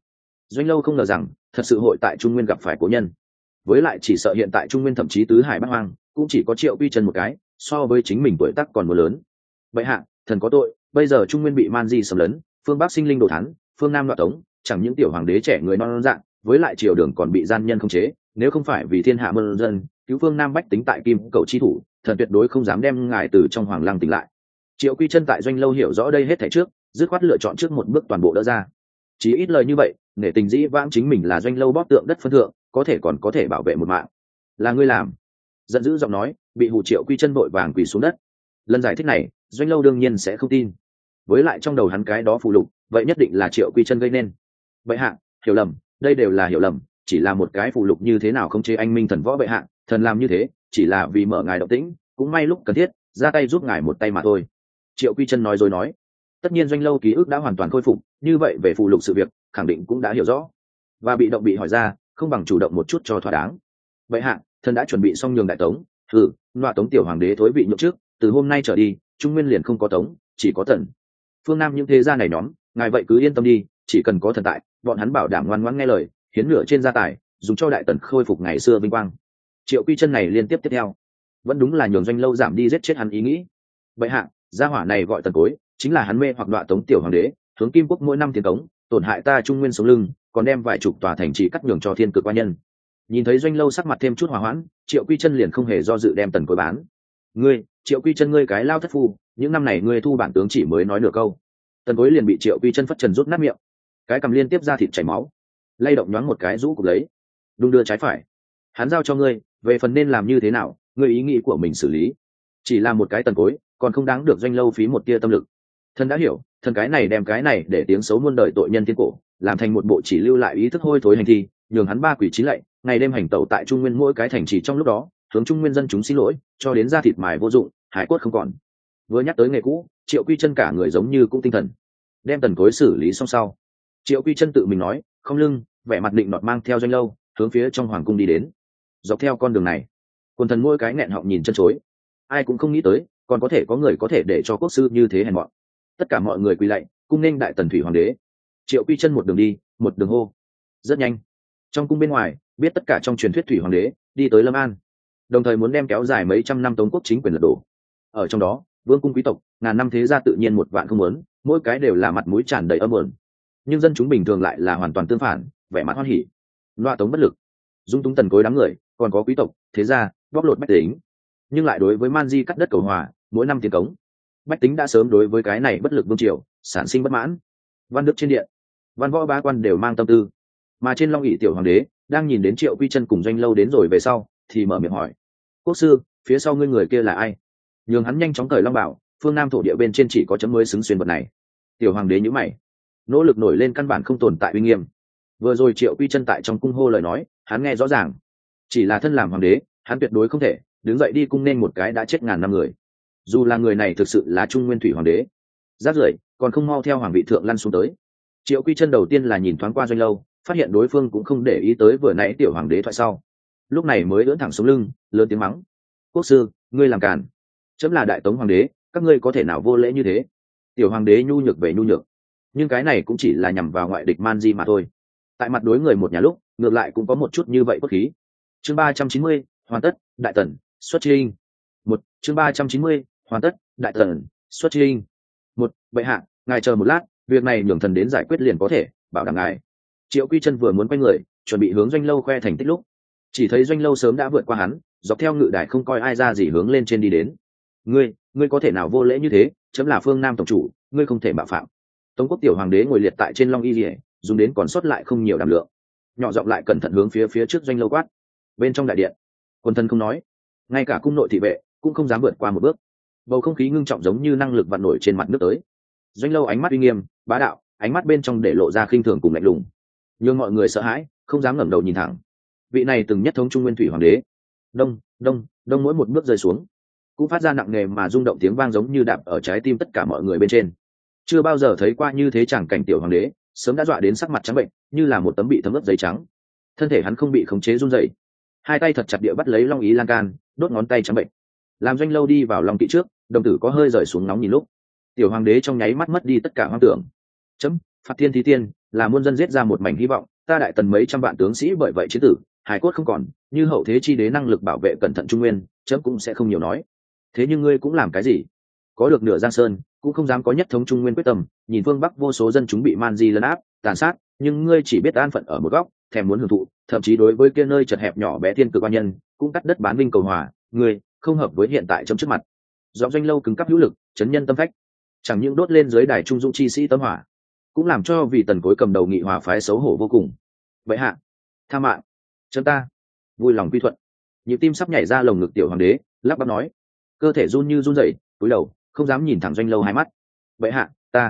Doanh Lâu không ngờ rằng thật sự hội tại Trung Nguyên gặp phải cố nhân, với lại chỉ sợ hiện tại Trung Nguyên thậm chí tứ hải bát hoang cũng chỉ có Triệu Quy Chân một cái, so với chính mình tuổi tác còn more lớn. Bệ hạ, thần có tội, bây giờ Trung Nguyên bị man di xâm lấn, phương Bắc sinh linh đồ thán, phương Nam loạn tống, chẳng những tiểu hoàng đế trẻ người non dạng, với lại triều đường còn bị gian nhân khống chế, nếu không phải vì thiên hạ mơn dân cứu phương Nam bách tính tại Kim Cầu chi thủ, thần tuyệt đối không dám đem ngài từ trong hoàng lăng tỉnh lại. Triệu Quy Chân tại Doanh Lâu hiểu rõ đây hết thảy trước, dứt khoát lựa chọn trước một bước toàn bộ đỡ ra. Chỉ ít lời như vậy, nể tình dĩ vãng chính mình là Doanh Lâu bóp tượng đất phân thượng, có thể còn có thể bảo vệ một mạng. Là ngươi làm? Giận dữ giọng nói, bị hù Triệu Quy Chân vội vàng quỳ xuống đất. Lần giải thích này, Doanh Lâu đương nhiên sẽ không tin. Với lại trong đầu hắn cái đó phụ lục, vậy nhất định là Triệu Quy Chân gây nên. Bệ hạ, hiểu lầm, đây đều là hiểu lầm, chỉ là một cái phụ lục như thế nào không chế anh minh thần võ bệ hạ, thần làm như thế chỉ là vì mở ngài động tĩnh, cũng may lúc cần thiết ra tay giúp ngài một tay mà thôi. Triệu Quy Chân nói rồi nói. Tất nhiên Doanh Lâu ký ức đã hoàn toàn khôi phục, như vậy về phụ lục sự việc khẳng định cũng đã hiểu rõ, và bị động bị hỏi ra không bằng chủ động một chút cho thỏa đáng. Bệ hạ, thần đã chuẩn bị xong nhường đại tống. Nọa tống tiểu hoàng đế thối vị nhượng trước, từ hôm nay trở đi Trung Nguyên liền không có tống, chỉ có thần. Phương Nam những thế gia này nhóm, ngài vậy cứ yên tâm đi, chỉ cần có thần tại, bọn hắn bảo đảm ngoan ngoãn nghe lời, hiến nửa trên gia tài, dùng cho đại tần khôi phục ngày xưa vinh quang. Triệu Quy Chân này liên tiếp theo, vẫn đúng là nhường Doanh Lâu giảm đi giết chết hắn ý nghĩ. Bệ hạ, gia hỏa này gọi Tần Cối, chính là hắn mê hoặc đọa tống tiểu hoàng đế, hướng Kim Quốc mỗi năm tiền cống, tổn hại ta Trung Nguyên sống lưng, còn đem vài chục tòa thành trì cắt nhường cho thiên cực quan nhân. Nhìn thấy Doanh Lâu sắc mặt thêm chút hòa hoãn, Triệu Quy Chân liền không hề do dự đem Tần Cối bán. Ngươi, Triệu Quy Chân ngươi cái lao thất phu, những năm này ngươi thu bản tướng chỉ mới nói nửa câu. Tần Cối liền bị Triệu Quy Chân phất trần rút nát miệng, cái cầm liên tiếp ra thịt chảy máu, lay động nhoáng một cái rũ cục lấy, đung đưa trái phải. Hắn giao cho ngươi, về phần nên làm như thế nào, ngươi ý nghĩ của mình xử lý. Chỉ là một cái Tần Cối, còn không đáng được Doanh Lâu phí một tia tâm lực. Thần đã hiểu, thần cái này đem cái này để tiếng xấu muôn đời tội nhân thiên cổ, làm thành một bộ chỉ lưu lại ý thức hôi thối hành thi, nhường hắn ba quỷ chín lạy, ngày đêm hành tẩu tại Trung Nguyên mỗi cái thành trì trong lúc đó, hướng Trung Nguyên dân chúng xin lỗi, cho đến da thịt mài vô dụng, hải cốt không còn. Vừa nhắc tới nghề cũ, Triệu Quy Chân cả người giống như cũng tinh thần. Đem Tần Cối xử lý xong sau, Triệu Quy Chân tự mình nói, không lưng, vẻ mặt định nọt mang theo Doanh Lâu, hướng phía trong hoàng cung đi đến. Dọc theo con đường này, quần thần mỗi cái nghẹn họng nhìn chân chối, ai cũng không nghĩ tới, còn có thể có người có thể để cho quốc sư như thế hèn mọn. Tất cả mọi người quỳ lạy, cung nên đại tần thủy hoàng đế. Triệu Quy Chân một đường đi, một đường hô. Rất nhanh, trong cung bên ngoài, biết tất cả trong truyền thuyết thủy hoàng đế đi tới Lâm An, đồng thời muốn đem kéo dài mấy trăm năm Tống quốc chính quyền lật đổ. Ở trong đó, vương cung quý tộc, ngàn năm thế gia tự nhiên một vạn không muốn, mỗi cái đều là mặt mũi tràn đầy âm uẩn. Nhưng dân chúng bình thường lại là hoàn toàn tương phản, vẻ mặt hoan hỉ. Loa Tống bất lực, dung túng Tần Cối đám người, còn có quý tộc, thế gia, bóc lột bách tính, nhưng lại đối với man di cắt đất cầu hòa, mỗi năm tiền cống. Bách tính đã sớm đối với cái này bất lực vương triều sản sinh bất mãn. Văn đức trên điện, văn võ bá quan đều mang tâm tư, mà trên long ỷ tiểu hoàng đế đang nhìn đến Triệu Quy Chân cùng Doanh Lâu đến rồi về sau, thì mở miệng hỏi: quốc sư, phía sau ngươi người kia là ai? Nhường hắn nhanh chóng cởi long bảo, phương Nam thổ địa bên trên chỉ có chấm mới xứng xuyên vật này. Tiểu hoàng đế nhíu mày, nỗ lực nổi lên căn bản không tồn tại uy nghiêm. Vừa rồi Triệu Quy Chân tại trong cung hô lời nói, hắn nghe rõ ràng, chỉ là thân làm hoàng đế, hắn tuyệt đối không thể đứng dậy đi cung nên một cái đã chết ngàn năm người, dù là người này thực sự là Trung Nguyên thủy hoàng đế. Rác rưởi, còn không mau theo hoàng vị thượng lăn xuống tới. Triệu Quy Chân đầu tiên là nhìn thoáng qua Doanh Lâu, phát hiện đối phương cũng không để ý tới vừa nãy tiểu hoàng đế thoại sau, lúc này mới ưỡn thẳng xuống lưng, lớn tiếng mắng: quốc sư, ngươi làm càn, chấm là đại tống hoàng đế, các ngươi có thể nào vô lễ như thế? Tiểu hoàng đế nhu nhược về nhu nhược, nhưng cái này cũng chỉ là nhằm vào ngoại địch man di mà thôi, tại mặt đối người một nhà lúc ngược lại cũng có một chút như vậy cốt khí. Chương 390, hoàn tất, đại tần xuất chinh. Chương 390, hoàn tất, đại tần xuất chinh. Bệ hạ, ngài chờ một lát, việc này nhường thần đến giải quyết liền có thể, bảo đảm ngài. Triệu Quy Chân vừa muốn quay người, chuẩn bị hướng Doanh Lâu khoe thành tích lúc, chỉ thấy Doanh Lâu sớm đã vượt qua hắn, dọc theo ngự đài không coi ai ra gì hướng lên trên đi đến. Ngươi có thể nào vô lễ như thế? Chấm là phương Nam tổng chủ, ngươi không thể mạo phạm. Tống quốc tiểu hoàng đế ngồi liệt tại trên long y liễu, dùng đến còn sót lại không nhiều đảm lượng, nhỏ giọng lại cẩn thận hướng phía trước Doanh Lâu quát. Bên trong đại điện, quân thân không nói, ngay cả cung nội thị vệ cũng không dám vượt qua một bước. Bầu không khí ngưng trọng giống như năng lực vặn nổi trên mặt nước tới. Doanh Lâu ánh mắt uy nghiêm, bá đạo, ánh mắt bên trong để lộ ra khinh thường cùng lạnh lùng, nhưng mọi người sợ hãi, không dám ngẩng đầu nhìn thẳng. Vị này từng nhất thống Trung Nguyên thủy hoàng đế, đông đông đông, mỗi một bước rơi xuống cũng phát ra nặng nề mà rung động tiếng vang, giống như đạp ở trái tim tất cả mọi người bên trên. Chưa bao giờ thấy qua như thế chẳng cảnh, tiểu hoàng đế sớm đã dọa đến sắc mặt trắng bệnh, như là một tấm bị thấm ướt giấy trắng. Thân thể hắn không bị khống chế run rẩy, hai tay thật chặt địa bắt lấy long ý lan can, đốt ngón tay trắng bệnh. Làm Doanh Lâu đi vào long kỵ trước, đồng tử có hơi rời xuống nóng nhìn lúc, tiểu hoàng đế trong nháy mắt mất đi tất cả hoang tưởng. Chấm phạt thiên thí tiên, là muôn dân giết ra một mảnh hy vọng, ta đại tần mấy trăm vạn tướng sĩ bởi vậy chiến tử, hài cốt không còn, như hậu thế chi đế năng lực bảo vệ cẩn thận trung nguyên, chấm cũng sẽ không nhiều nói. Thế nhưng ngươi cũng làm cái gì? Có được nửa giang sơn, cũng không dám có nhất thống trung nguyên quyết tâm, nhìn phương bắc vô số dân chúng bị man di lấn áp tàn sát, nhưng ngươi chỉ biết an phận ở một góc, thèm muốn hưởng thụ, thậm chí đối với kia nơi chật hẹp nhỏ bé thiên cực quan nhân cũng cắt đất bán binh cầu hòa. Ngươi không hợp với hiện tại chấm trước mặt. Giọng Doanh Lâu cứng cáp hữu lực, chấn nhân tâm phách, chẳng những đốt lên dưới đài trung dũng chi sĩ tâm hỏa, cũng làm cho vì tần cối cầm đầu nghị hòa phái xấu hổ vô cùng. Vậy hạ, tha mạng, chấm ta vui lòng quy thuận. Nhịp tim sắp nhảy ra lồng ngực tiểu hoàng đế lắp bắp nói, cơ thể run như run rẩy, cúi đầu không dám nhìn thẳng Doanh Lâu hai mắt. Bệ hạ,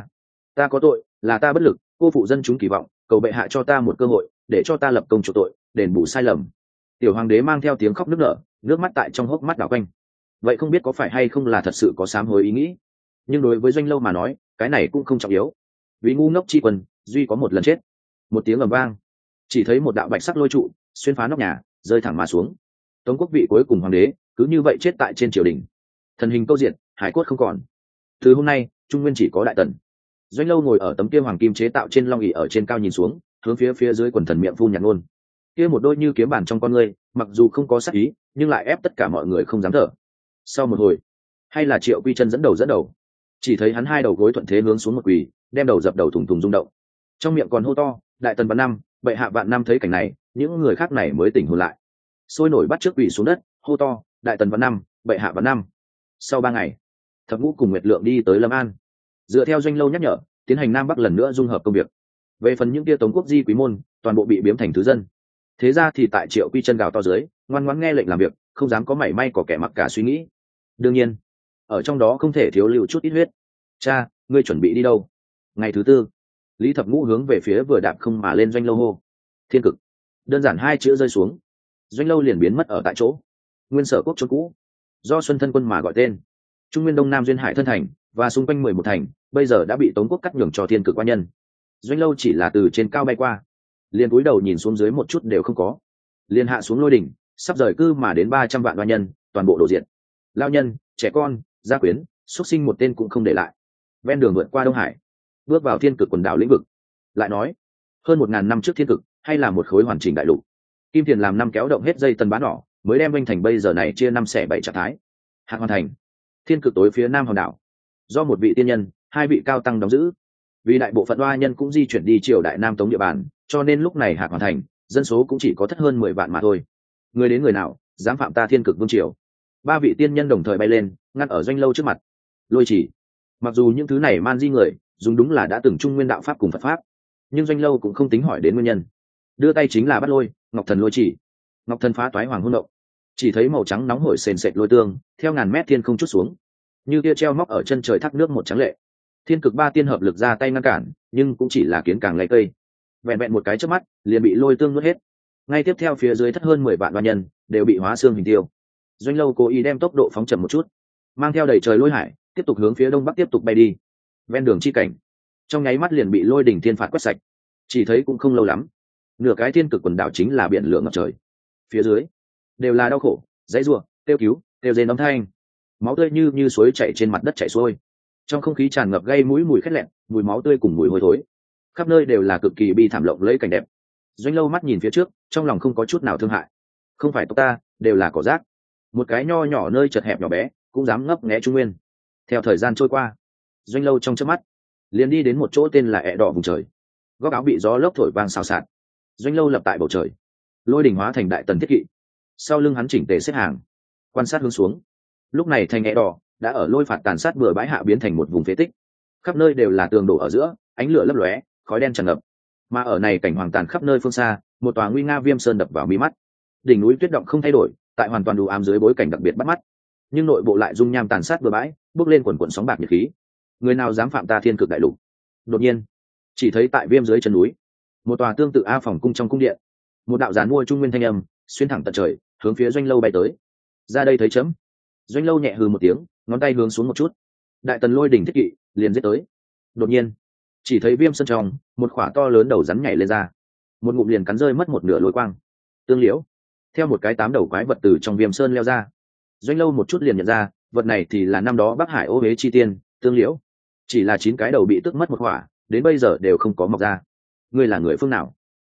ta có tội, là ta bất lực, cô phụ dân chúng kỳ vọng, cầu bệ hạ cho ta một cơ hội, để cho ta lập công chuộc tội, đền bù sai lầm. Tiểu hoàng đế mang theo tiếng khóc nức nở, nước mắt tại trong hốc mắt đảo quanh. Vậy không biết có phải hay không là thật sự có sám hối ý nghĩ, nhưng đối với Doanh Lâu mà nói, cái này cũng không trọng yếu. Vì ngu ngốc chi quân, duy có một lần chết. Một tiếng ầm vang, chỉ thấy một đạo bạch sắc lôi trụ xuyên phá nóc nhà, rơi thẳng mà xuống. Tống quốc vị cuối cùng hoàng đế cứ như vậy chết tại trên triều đình, thần hình câu diện, hải cốt không còn. Từ hôm nay, trung nguyên chỉ có đại tần. Doanh Lâu ngồi ở tấm kia hoàng kim chế tạo trên long ỷ ở trên cao nhìn xuống, hướng phía dưới quần thần miệng phun nhạt ngôn. Kia một đôi như kiếm bản trong con ngươi, mặc dù không có sát ý, nhưng lại ép tất cả mọi người không dám thở. Sau một hồi, hay là Triệu Quy Chân dẫn đầu, chỉ thấy hắn hai đầu gối thuận thế hướng xuống một quỳ, đem đầu dập đầu thùng thùng rung động, trong miệng còn hô to, đại tần vạn năm, bệ hạ vạn năm. Thấy cảnh này, những người khác này mới tỉnh hồn lại, sôi nổi bắt trước quỳ xuống đất, hô to, đại tần vạn năm, bệ hạ vạn năm. Sau 3 ngày, Thập Ngũ cùng Nguyệt Lượng đi tới Lâm An, dựa theo Doanh Lâu nhắc nhở, tiến hành nam bắc lần nữa dung hợp công việc. Về phần những kia Tống quốc di quý môn, toàn bộ bị biếm thành thứ dân. Thế ra thì tại Triệu Quy Chân gào to dưới, ngoan ngoãn nghe lệnh làm việc, không dám có mảy may có kẻ mặc cả suy nghĩ. Đương nhiên, ở trong đó không thể thiếu lưu chút ít huyết. Cha, ngươi chuẩn bị đi đâu? Ngày thứ 4, Lý Thập Ngũ hướng về phía vừa đạp không mà lên Doanh Lâu hô, thiên cực. Đơn giản 2 chữ rơi xuống, Doanh Lâu liền biến mất ở tại chỗ. Nguyên Sở quốc chốn cũ, do Xuân Thân quân mà gọi tên, Trung Nguyên Đông Nam duyên hải thân thành và xung quanh 11 thành, bây giờ đã bị Tống quốc cắt nhường cho thiên cực quan nhân. Doanh Lâu chỉ là từ trên cao bay qua, liền cúi đầu nhìn xuống dưới một chút đều không có, liền hạ xuống lôi đỉnh, sắp rời cư mà đến 300 vạn quan nhân, toàn bộ đổ diện. Lao nhân, trẻ con, gia quyến, xuất sinh một tên cũng không để lại. Ven đường vượt qua Đông Hải, bước vào thiên cực quần đảo lĩnh vực. Lại nói, hơn 1000 năm trước thiên cực hay là một khối hoàn chỉnh đại lục. Kim Tiền làm năm kéo động hết dây tần bán đỏ, mới đem Vinh thành bây giờ này chia 5 xẻ 7 trạng thái. Hạc Hoàn thành, thiên cực tối phía nam hòn đảo, do một vị tiên nhân, 2 vị cao tăng đóng giữ. Vì đại bộ phận oa nhân cũng di chuyển đi triều đại Nam Tống địa bàn, cho nên lúc này Hạc Hoàn thành, dân số cũng chỉ có thất hơn 10 vạn mà thôi. Người đến người nào dám phạm ta thiên cực vương triều? 3 vị tiên nhân đồng thời bay lên, ngăn ở Doanh Lâu trước mặt. Lôi chỉ. Mặc dù những thứ này man di người dùng đúng là đã từng trung nguyên đạo pháp cùng Phật pháp, nhưng Doanh Lâu cũng không tính hỏi đến nguyên nhân, đưa tay chính là bắt lôi, Ngọc Thần lôi chỉ. Ngọc Thần phá toái hoàng hôn động, chỉ thấy màu trắng nóng hổi sền sệt lôi tương theo ngàn mét thiên không chút xuống, như kia treo móc ở chân trời thác nước một trắng lệ. Thiên cực 3 tiên hợp lực ra tay ngăn cản, nhưng cũng chỉ là kiến càng lấy cây, vẹn vẹn một cái chớp mắt liền bị lôi tương nuốt hết. Ngay tiếp theo phía dưới thất hơn 10 vạn đoan nhân đều bị hóa xương hình tiêu. Doanh Lâu cố ý đem tốc độ phóng chậm một chút, mang theo đầy trời lôi hải tiếp tục hướng phía đông bắc tiếp tục bay đi. Ven đường chi cảnh trong nháy mắt liền bị lôi đỉnh thiên phạt quét sạch. Chỉ thấy cũng không lâu lắm, nửa cái thiên cực quần đảo chính là biển lửa ngập trời, phía dưới đều là đau khổ, dãy rủa, kêu cứu, kêu rên âm thanh, máu tươi như suối chảy trên mặt đất chảy xuôi. Trong không khí tràn ngập gây mũi mùi khét lẹn, mùi máu tươi cùng mùi hôi thối, khắp nơi đều là cực kỳ bi thảm lộng lẫy cảnh đẹp. Doanh Lâu mắt nhìn phía trước, trong lòng không có chút nào thương hại. Không phải tộc ta, đều là cỏ rác. Một cái nho nhỏ nơi chật hẹp nhỏ bé, cũng dám ngấp nghé Trung Nguyên. Theo thời gian trôi qua, Doanh Lâu trong chớp mắt liền đi đến một chỗ tên là ẹ đỏ vùng trời. Góc áo bị gió lốc thổi vang xào xạc. Doanh Lâu lập tại bầu trời, lôi đỉnh hóa thành đại tần thiết kỵ, sau lưng hắn chỉnh tề xếp hàng, quan sát hướng xuống. Lúc này thành ẹ đỏ đã ở lôi phạt tàn sát bừa bãi hạ biến thành một vùng phế tích, khắp nơi đều là tường đổ ở giữa, ánh lửa lấp lóe, khói đen tràn ngập. Mà ở này cảnh hoàng tàn khắp nơi phương xa, một tòa nguy nga Viêm Sơn đập vào mi mắt. Đỉnh núi tuyết động không thay đổi, tại hoàn toàn đủ ám dưới bối cảnh đặc biệt bắt mắt, nhưng nội bộ lại dung nham tàn sát bừa bãi, bốc lên quần quần sóng bạc nhiệt khí. Người nào dám phạm ta thiên cực đại lục? Đột nhiên, chỉ thấy tại Viêm dưới chân núi, một tòa tương tự A phòng cung trong cung điện, một đạo giàn mua trung nguyên thanh âm xuyên thẳng tận trời, hướng phía Doanh Lâu bay tới. Ra đây thấy chấm. Doanh Lâu nhẹ hừ một tiếng, ngón tay hướng xuống một chút, đại tần lôi đỉnh thiết kỵ liền giết tới. Đột nhiên, chỉ thấy Viêm Sơn trong một khỏa to lớn đầu rắn nhảy lên ra, một ngụm liền cắn rơi mất một nửa lôi quang. Tương liễu, theo một cái 8 đầu quái vật từ trong Viêm Sơn leo ra. Doanh Lâu một chút liền nhận ra, vật này thì là năm đó Bắc Hải ô huế chi tiên Tương liễu, chỉ là 9 cái đầu bị tước mất một khỏa, đến bây giờ đều không có mọc ra. Ngươi là người phương nào?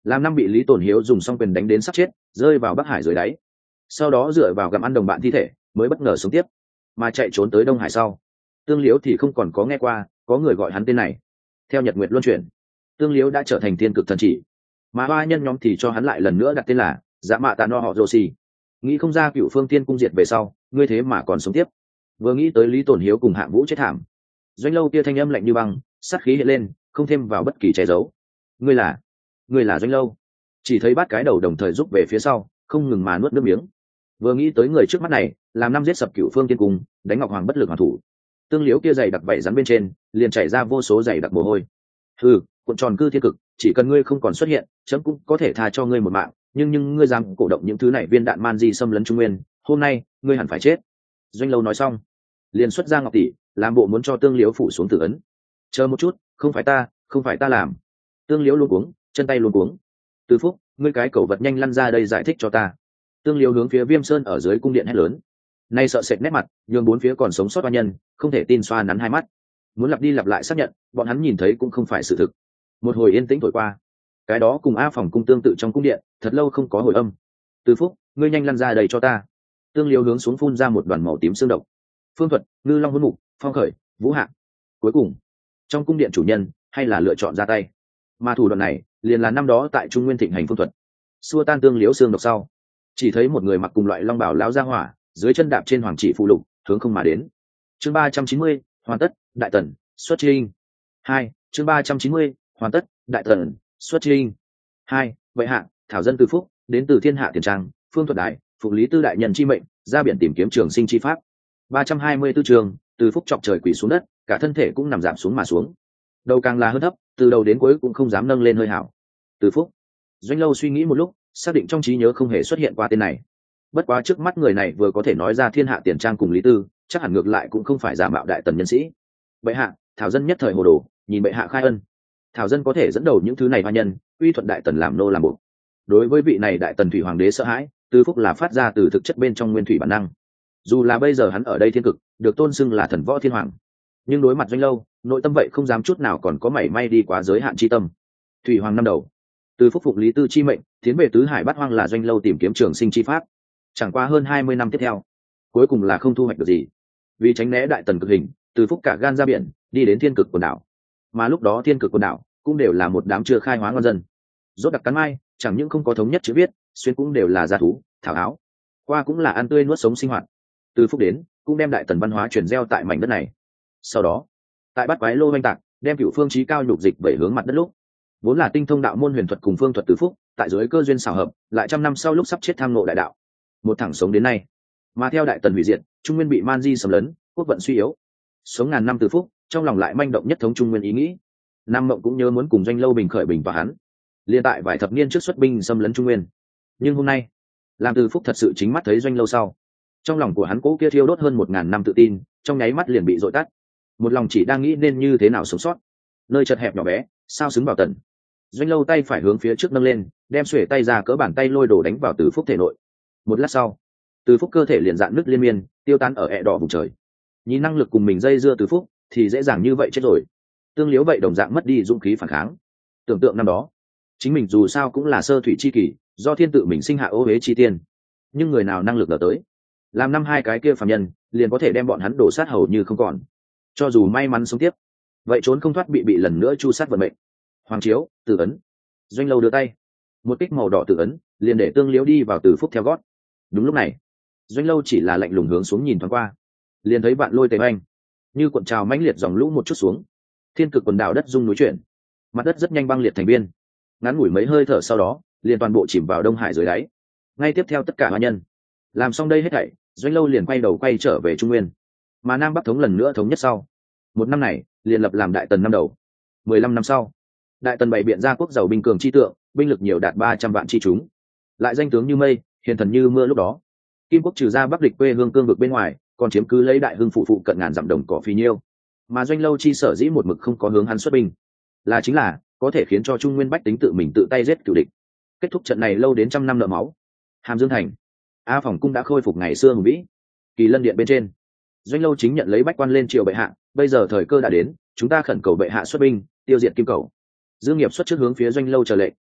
làm năm bị Lý Tồn Hiếu dùng song quyền đánh đến sắp chết, rơi vào Bắc Hải dưới đáy, sau đó dựa vào gặm ăn đồng bạn thi thể mới bất ngờ sống tiếp, mà chạy trốn tới Đông Hải sau. Tương Liễu thì không còn có nghe qua có người gọi hắn tên này. Theo nhật nguyệt luân chuyển, Tương Liễu đã trở thành thiên cực thần chỉ, mà hoa nhân nhóm thì cho hắn lại lần nữa đặt tên là Dạ Mạ Tạ No họ Roshi. Nghĩ không ra Cựu Phương Tiên cung diệt về sau, ngươi thế mà còn sống tiếp. Vừa nghĩ tới Lý Tồn Hiếu cùng Hạng Vũ chết thảm, Doanh Lâu kia thanh âm lạnh như băng, sát khí hiện lên, không thêm vào bất kỳ che giấu. Ngươi là Doanh Lâu. Chỉ thấy bát cái đầu đồng thời rút về phía sau, không ngừng mà nuốt nước miếng. Vừa nghĩ tới người trước mắt này, làm năm giết sập Cựu Phương Tiên cung, đánh Ngọc Hoàng bất lực hoàn thủ. Tương Liễu kia dày đặc vảy rắn bên trên, liền chảy ra vô số dày đặc mồ hôi. Hừ, cuộn tròn cư thiên cực, chỉ cần ngươi không còn xuất hiện, chấm cũng có thể tha cho ngươi một mạng, nhưng ngươi dám cổ động những thứ này viên đạn man di xâm lấn Trung Nguyên, hôm nay ngươi hẳn phải chết. Doanh Lâu nói xong, liền xuất ra ngọc tỷ, làm bộ muốn cho Tương Liễu phủ xuống tử ấn. Chờ một chút, không phải ta làm. Tương Liễu luống cuống, chân tay luống cuống. Từ Phúc, ngươi cái cẩu vật nhanh lăn ra đây giải thích cho ta. Tương Liễu hướng phía Viêm Sơn ở dưới cung điện hét lớn. Nay sợ sệt nét mặt, nhường bốn phía còn sống sót oan nhân không thể tin xoa nắn hai mắt, muốn lặp đi lặp lại xác nhận bọn hắn nhìn thấy cũng không phải sự thực. Một hồi yên tĩnh thổi qua, cái đó cùng A phòng cung tương tự trong cung điện thật lâu không có hồi âm. Từ Phúc, ngươi nhanh lăn ra đây cho ta. Tương Liễu hướng xuống phun ra một đoàn màu tím xương độc. Phương thuật, Ngư Long Hỗn Mục, Phong Khởi, Vũ Hạng. Cuối cùng, trong cung điện chủ nhân hay là lựa chọn ra tay, mà thủ đoạn này liền là năm đó tại Trung Nguyên thịnh hành phương thuật. Xua tan Tương Liễu xương độc sau, chỉ thấy một người mặc cùng loại long bào lão gia hỏa, dưới chân đạp trên hoàng chỉ phụ lục, hướng không mà đến. Chương 390, hoàn tất, đại tần xuất chinh. 2, chương 390, hoàn tất, đại tần xuất chinh. 2, vậy hạ, thảo dân Từ Phúc, đến từ Thiên Hạ Tiền Trang, Phương Thuật Đại, phục lý tư đại nhân chi mệnh, ra biển tìm kiếm trường sinh chi pháp. 324 trường, Từ Phúc chọc trời quỳ xuống đất, cả thân thể cũng nằm giảm xuống mà xuống. Đầu càng là hơn thấp, từ đầu đến cuối cũng không dám nâng lên hơi hảo. Từ Phúc. Doanh Lâu suy nghĩ một lúc, xác định trong trí nhớ không hề xuất hiện qua tên này. Bất quá trước mắt người này vừa có thể nói ra Thiên Hạ Tiền Trang cùng Lý Tư, chắc hẳn ngược lại cũng không phải giả mạo đại tần nhân sĩ. Bệ hạ, thảo dân nhất thời hồ đồ, nhìn bệ hạ khai ân, thảo dân có thể dẫn đầu những thứ này hoa nhân uy thuận đại tần làm nô làm bộ. Đối với vị này đại tần thủy hoàng đế sợ hãi, Từ Phúc là phát ra từ thực chất bên trong nguyên thủy bản năng. Dù là bây giờ hắn ở đây thiên cực được tôn xưng là thần võ thiên hoàng, nhưng đối mặt Doanh Lâu, nội tâm vậy không dám chút nào còn có mảy may đi quá giới hạn chi tâm. Thủy hoàng năm đầu, Từ Phúc phục Lý Tư chi mệnh, tiến về tứ hải bát hoang là Doanh Lâu tìm kiếm trường sinh chi pháp. Chẳng qua hơn 20 năm tiếp theo, cuối cùng là không thu hoạch được gì. Vì tránh né đại tần cực hình, Từ Phúc cả gan ra biển, đi đến thiên cực quần đảo. Mà lúc đó thiên cực quần đảo cũng đều là một đám chưa khai hóa ngon dân, rốt đặc cắn mai, chẳng những không có thống nhất chữ viết, xuyên cũng đều là gia thú, thảo áo, qua cũng là ăn tươi nuốt sống sinh hoạt. Từ Phúc đến, cũng đem đại tần văn hóa truyền gieo tại mảnh đất này. Sau đó, tại Bát Quái Lô oanh tạc, đem Cửu Phương Chí Cao nhục dịch về hướng mặt đất lúc, vốn là tinh thông đạo môn huyền thuật cùng phương thuật Từ Phúc, tại dưới cơ duyên xảo hợp, lại trăm năm sau lúc sắp chết tham ngộ đại đạo, một thẳng sống đến nay. Mà theo đại tần hủy diệt, Trung Nguyên bị man di xâm lấn, quốc vận suy yếu, sống ngàn năm Từ Phúc trong lòng lại manh động nhất thống Trung Nguyên ý nghĩ. Nam Mộng cũng nhớ muốn cùng Doanh Lâu bình khởi bình và hắn, liên tại vài thập niên trước xuất binh xâm lấn Trung Nguyên. Nhưng hôm nay, làm Từ Phúc thật sự chính mắt thấy Doanh Lâu sau, trong lòng của hắn cố kia thiêu đốt hơn 1000 năm tự tin, trong nháy mắt liền bị dội tắt. Một lòng chỉ đang nghĩ nên như thế nào sống sót, nơi chật hẹp nhỏ bé, sao xứng vào tần. Doanh Lâu tay phải hướng phía trước nâng lên, đem xuể tay ra cỡ bàn tay lôi đồ đánh vào Từ Phúc thể nội. Một lát sau, Từ Phúc cơ thể liền dạn nứt liên miên, tiêu tán ở ẹ đỏ vùng trời. Nhìn năng lực cùng mình dây dưa Từ Phúc thì dễ dàng như vậy chết rồi. Tương Liễu vậy đồng dạng mất đi dũng khí phản kháng. Tưởng tượng năm đó, chính mình dù sao cũng là sơ thủy chi kỳ, do thiên tự mình sinh hạ ô huế chi tiên, nhưng người nào năng lực đỡ tới, làm năm hai cái kia phàm nhân liền có thể đem bọn hắn đổ sát hầu như không còn. Cho dù may mắn sống tiếp, vậy trốn không thoát bị lần nữa chu sát vận mệnh. Hoàng chiếu, Tử ấn. Doanh Lâu đưa tay, một kích màu đỏ Tử ấn liền để Tương Liễu đi vào Từ Phúc theo gót. Đúng lúc này, Doanh Lâu chỉ là lạnh lùng hướng xuống nhìn thoáng qua, liền thấy vạn lôi tề oanh, như cuộn trào mãnh liệt dòng lũ một chút xuống. Thiên cực quần đảo đất rung núi chuyển, mặt đất rất nhanh băng liệt thành biên. Ngắn ngủi mấy hơi thở sau đó, liền toàn bộ chìm vào Đông Hải dưới đáy. Ngay tiếp theo tất cả hoa nhân làm xong đây hết thảy, Doanh Lâu liền quay đầu quay trở về Trung Nguyên. Mà Nam Bắc thống lần nữa thống nhất sau, một năm này liền lập làm đại tần năm đầu. 15 năm sau, đại tần bày biện ra quốc giàu binh cường chi tượng, binh lực nhiều đạt 300 vạn chi chúng, lại danh tướng như mây, hiền thần như mưa. Lúc đó, Kim Quốc trừ ra Bắc địch quê hương cương vực bên ngoài, còn chiếm cứ lấy đại hưng phụ cận ngàn dặm đồng cỏ phì nhiêu. Mà Doanh Lâu chi sở dĩ một mực không có hướng hắn xuất binh, là chính là có thể khiến cho Trung Nguyên bách tính tự mình tự tay giết cửu địch. Kết thúc trận này lâu đến trăm năm nợ máu. Hàm Dương thành, A Phòng cung đã khôi phục ngày xưa hùng vĩ. Kỳ Lân điện bên trên, Doanh Lâu chính nhận lấy bách quan lên triều bệ hạ, bây giờ thời cơ đã đến, chúng ta khẩn cầu bệ hạ xuất binh, tiêu diệt Kim Cầu. Dương Nghiệp xuất trước hướng phía Doanh Lâu chờ lệnh.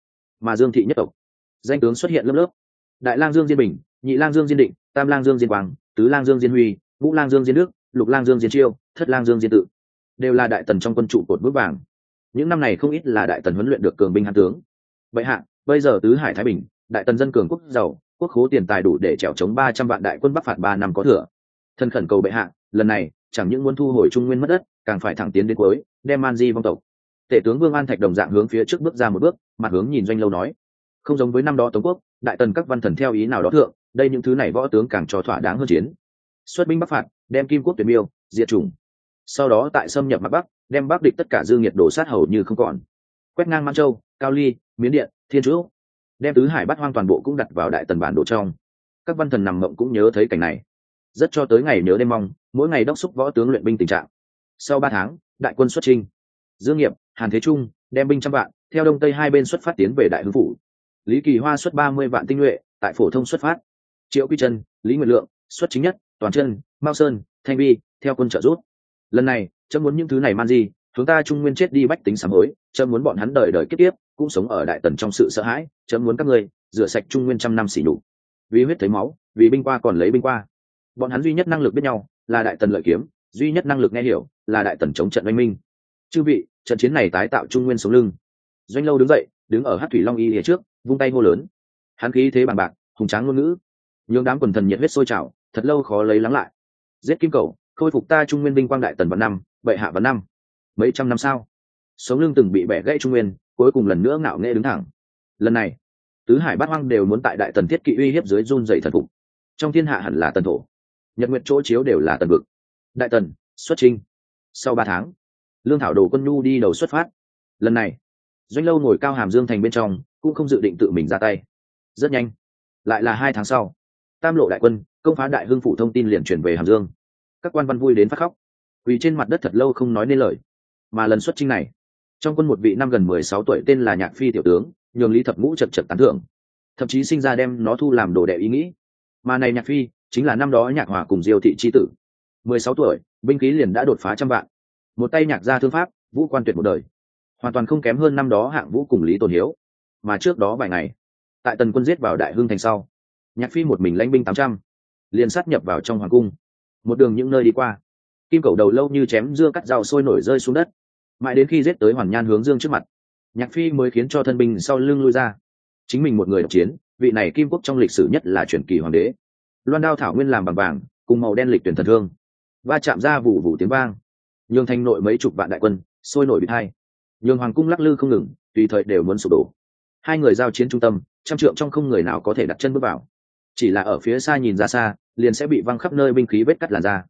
mà Dương thị nhất tộc danh tướng xuất hiện lớp lớp. Đại lang Dương Diên Bình, nhị lang Dương Diên Định, tam lang Dương Diên Quang, tứ lang Dương Diên Huy, ngũ lang Dương Diên Đức, lục lang Dương Diên Chiêu, thất lang Dương Diên Tự, đều là đại tần trong quân trụ cột vững vàng. Những năm này không ít là đại tần huấn luyện được cường binh hán tướng. Bệ hạ, bây giờ tứ hải thái bình, đại tần dân cường quốc giàu, quốc khố tiền tài đủ để chèo chống 300 vạn đại quân bắc phạt 3 năm có thừa. Thân khẩn cầu bệ hạ, lần này chẳng những muốn thu hồi trung nguyên mất đất, càng phải thẳng tiến đến cuối, đem man di vong tộc. Tể tướng Vương An Thạch đồng dạng hướng phía trước bước ra một bước, mặt hướng nhìn Doanh Lâu nói: không giống với năm đó Tống quốc, đại tần các văn thần theo ý nào đó thượng, đây những thứ này võ tướng càng cho thỏa đáng hơn chiến. Xuất binh bắc phạt, đem Kim quốc tuyệt miêu, diệt chủng. Sau đó tại xâm nhập mặt bắc, đem bắc địch tất cả dư nghiệt đổ sát hầu như không còn. Quét ngang Man Châu, Cao Ly, Miến Điện, Thiên Chúa, đem tứ hải bắt hoang toàn bộ cũng đặt vào đại tần bản đồ trong. Các văn thần nằm mộng cũng nhớ thấy cảnh này, rất cho tới ngày nhớ đêm mong, mỗi ngày đốc xúc võ tướng luyện binh tình trạng. Sau 3 tháng, đại quân xuất chinh. Dương Nghiệp, Hàn Thế Trung đem binh trăm vạn, theo đông tây hai bên xuất phát tiến về Đại Hưng phủ. Lý Kỳ Hoa xuất 30 vạn tinh nhuệ, tại phổ thông xuất phát. Triệu Quy Chân, Lý Nguyệt Lượng xuất chính nhất, Toàn Chân, Mao Sơn, Thanh Vi theo quân trợ giúp. Lần này, chấm muốn những thứ này man gì, chúng ta trung nguyên chết đi bách tính sám hối, chấm muốn bọn hắn đời đời kiếp tiếp cũng sống ở đại tần trong sự sợ hãi, chấm muốn các ngươi rửa sạch trung nguyên trăm năm sỉ nhục. Vì huyết thấy máu, vì binh qua còn lấy binh qua. Bọn hắn duy nhất năng lực biết nhau là đại tần lợi kiếm, duy nhất năng lực nghe hiểu là đại tần chống trận oanh minh. Chư vị, trận chiến này tái tạo trung nguyên sống lưng. Doanh Lâu đứng dậy, đứng ở Hắc Thủy Long Y phía trước, vung tay hô lớn. Hắn khí thế bằng bạc, hùng tráng ngôn ngữ, nhường đám quần thần nhiệt huyết sôi trào, thật lâu khó lấy lắng lại. Giết Kim Cầu, khôi phục ta trung nguyên binh quang đại tần vạn năm, bệ hạ vạn năm. Mấy trăm năm sau, sống lưng từng bị bẻ gãy trung nguyên, cuối cùng lần nữa ngạo nghễ đứng thẳng. Lần này, tứ hải bát hoang đều muốn tại đại tần thiết kỵ uy hiếp dưới run dậy thần phục. Trong thiên hạ hẳn là tần thổ, nhật nguyệt chỗ chiếu đều là tần vực. Đại tần xuất chinh. Sau 3 tháng, lương thảo đồ quân nhu đi đầu xuất phát. Lần này, Doanh Lâu ngồi cao hàm dương thành bên trong, cũng không dự định tự mình ra tay. Rất nhanh, lại là 2 tháng sau, tam lộ đại quân công phá Đại Hưng phủ, thông tin liền chuyển về hàm dương. Các quan văn vui đến phát khóc, quỳ trên mặt đất thật lâu không nói nên lời. Mà lần xuất chinh này, trong quân một vị năm gần 16 tuổi tên là Nhạc Phi tiểu tướng, nhường Lý Thập Ngũ chật chật tán thưởng, thậm chí sinh ra đem nó thu làm đồ đệ ý nghĩ. Mà này Nhạc Phi chính là năm đó Nhạc Hòa cùng Diêu thị chi tử. 16 tuổi, binh khí liền đã đột phá trăm vạn, một tay nhạc gia thương pháp, vũ quan tuyệt một đời, hoàn toàn không kém hơn năm đó Hạng Vũ cùng Lý Tồn Hiếu. Mà trước đó vài ngày, tại tần quân giết vào Đại Hưng thành sau, Nhạc Phi một mình lãnh binh 800, liền sát nhập vào trong hoàng cung. Một đường những nơi đi qua, kim cẩu đầu lâu như chém dưa cắt rau sôi nổi rơi xuống đất, mãi đến khi giết tới Hoàn Nhan Hướng Dương trước mặt, Nhạc Phi mới khiến cho thân binh sau lưng lui ra. Chính mình một người độc chiến, vị này kim quốc trong lịch sử nhất là truyền kỳ hoàng đế. Loan đao thảo nguyên làm bằng vàng, cùng màu đen lịch tuyển thần thương, va chạm ra vụ vụ tiếng vang, nhường thành nội mấy chục vạn đại quân sôi nổi bị hai, nhường hoàng cung lắc lư không ngừng, tùy thời đều muốn sụp đổ. Hai người giao chiến trung tâm, trăm trượng trong không người nào có thể đặt chân bước vào, chỉ là ở phía xa nhìn ra xa, liền sẽ bị văng khắp nơi binh khí vết cắt làn ra.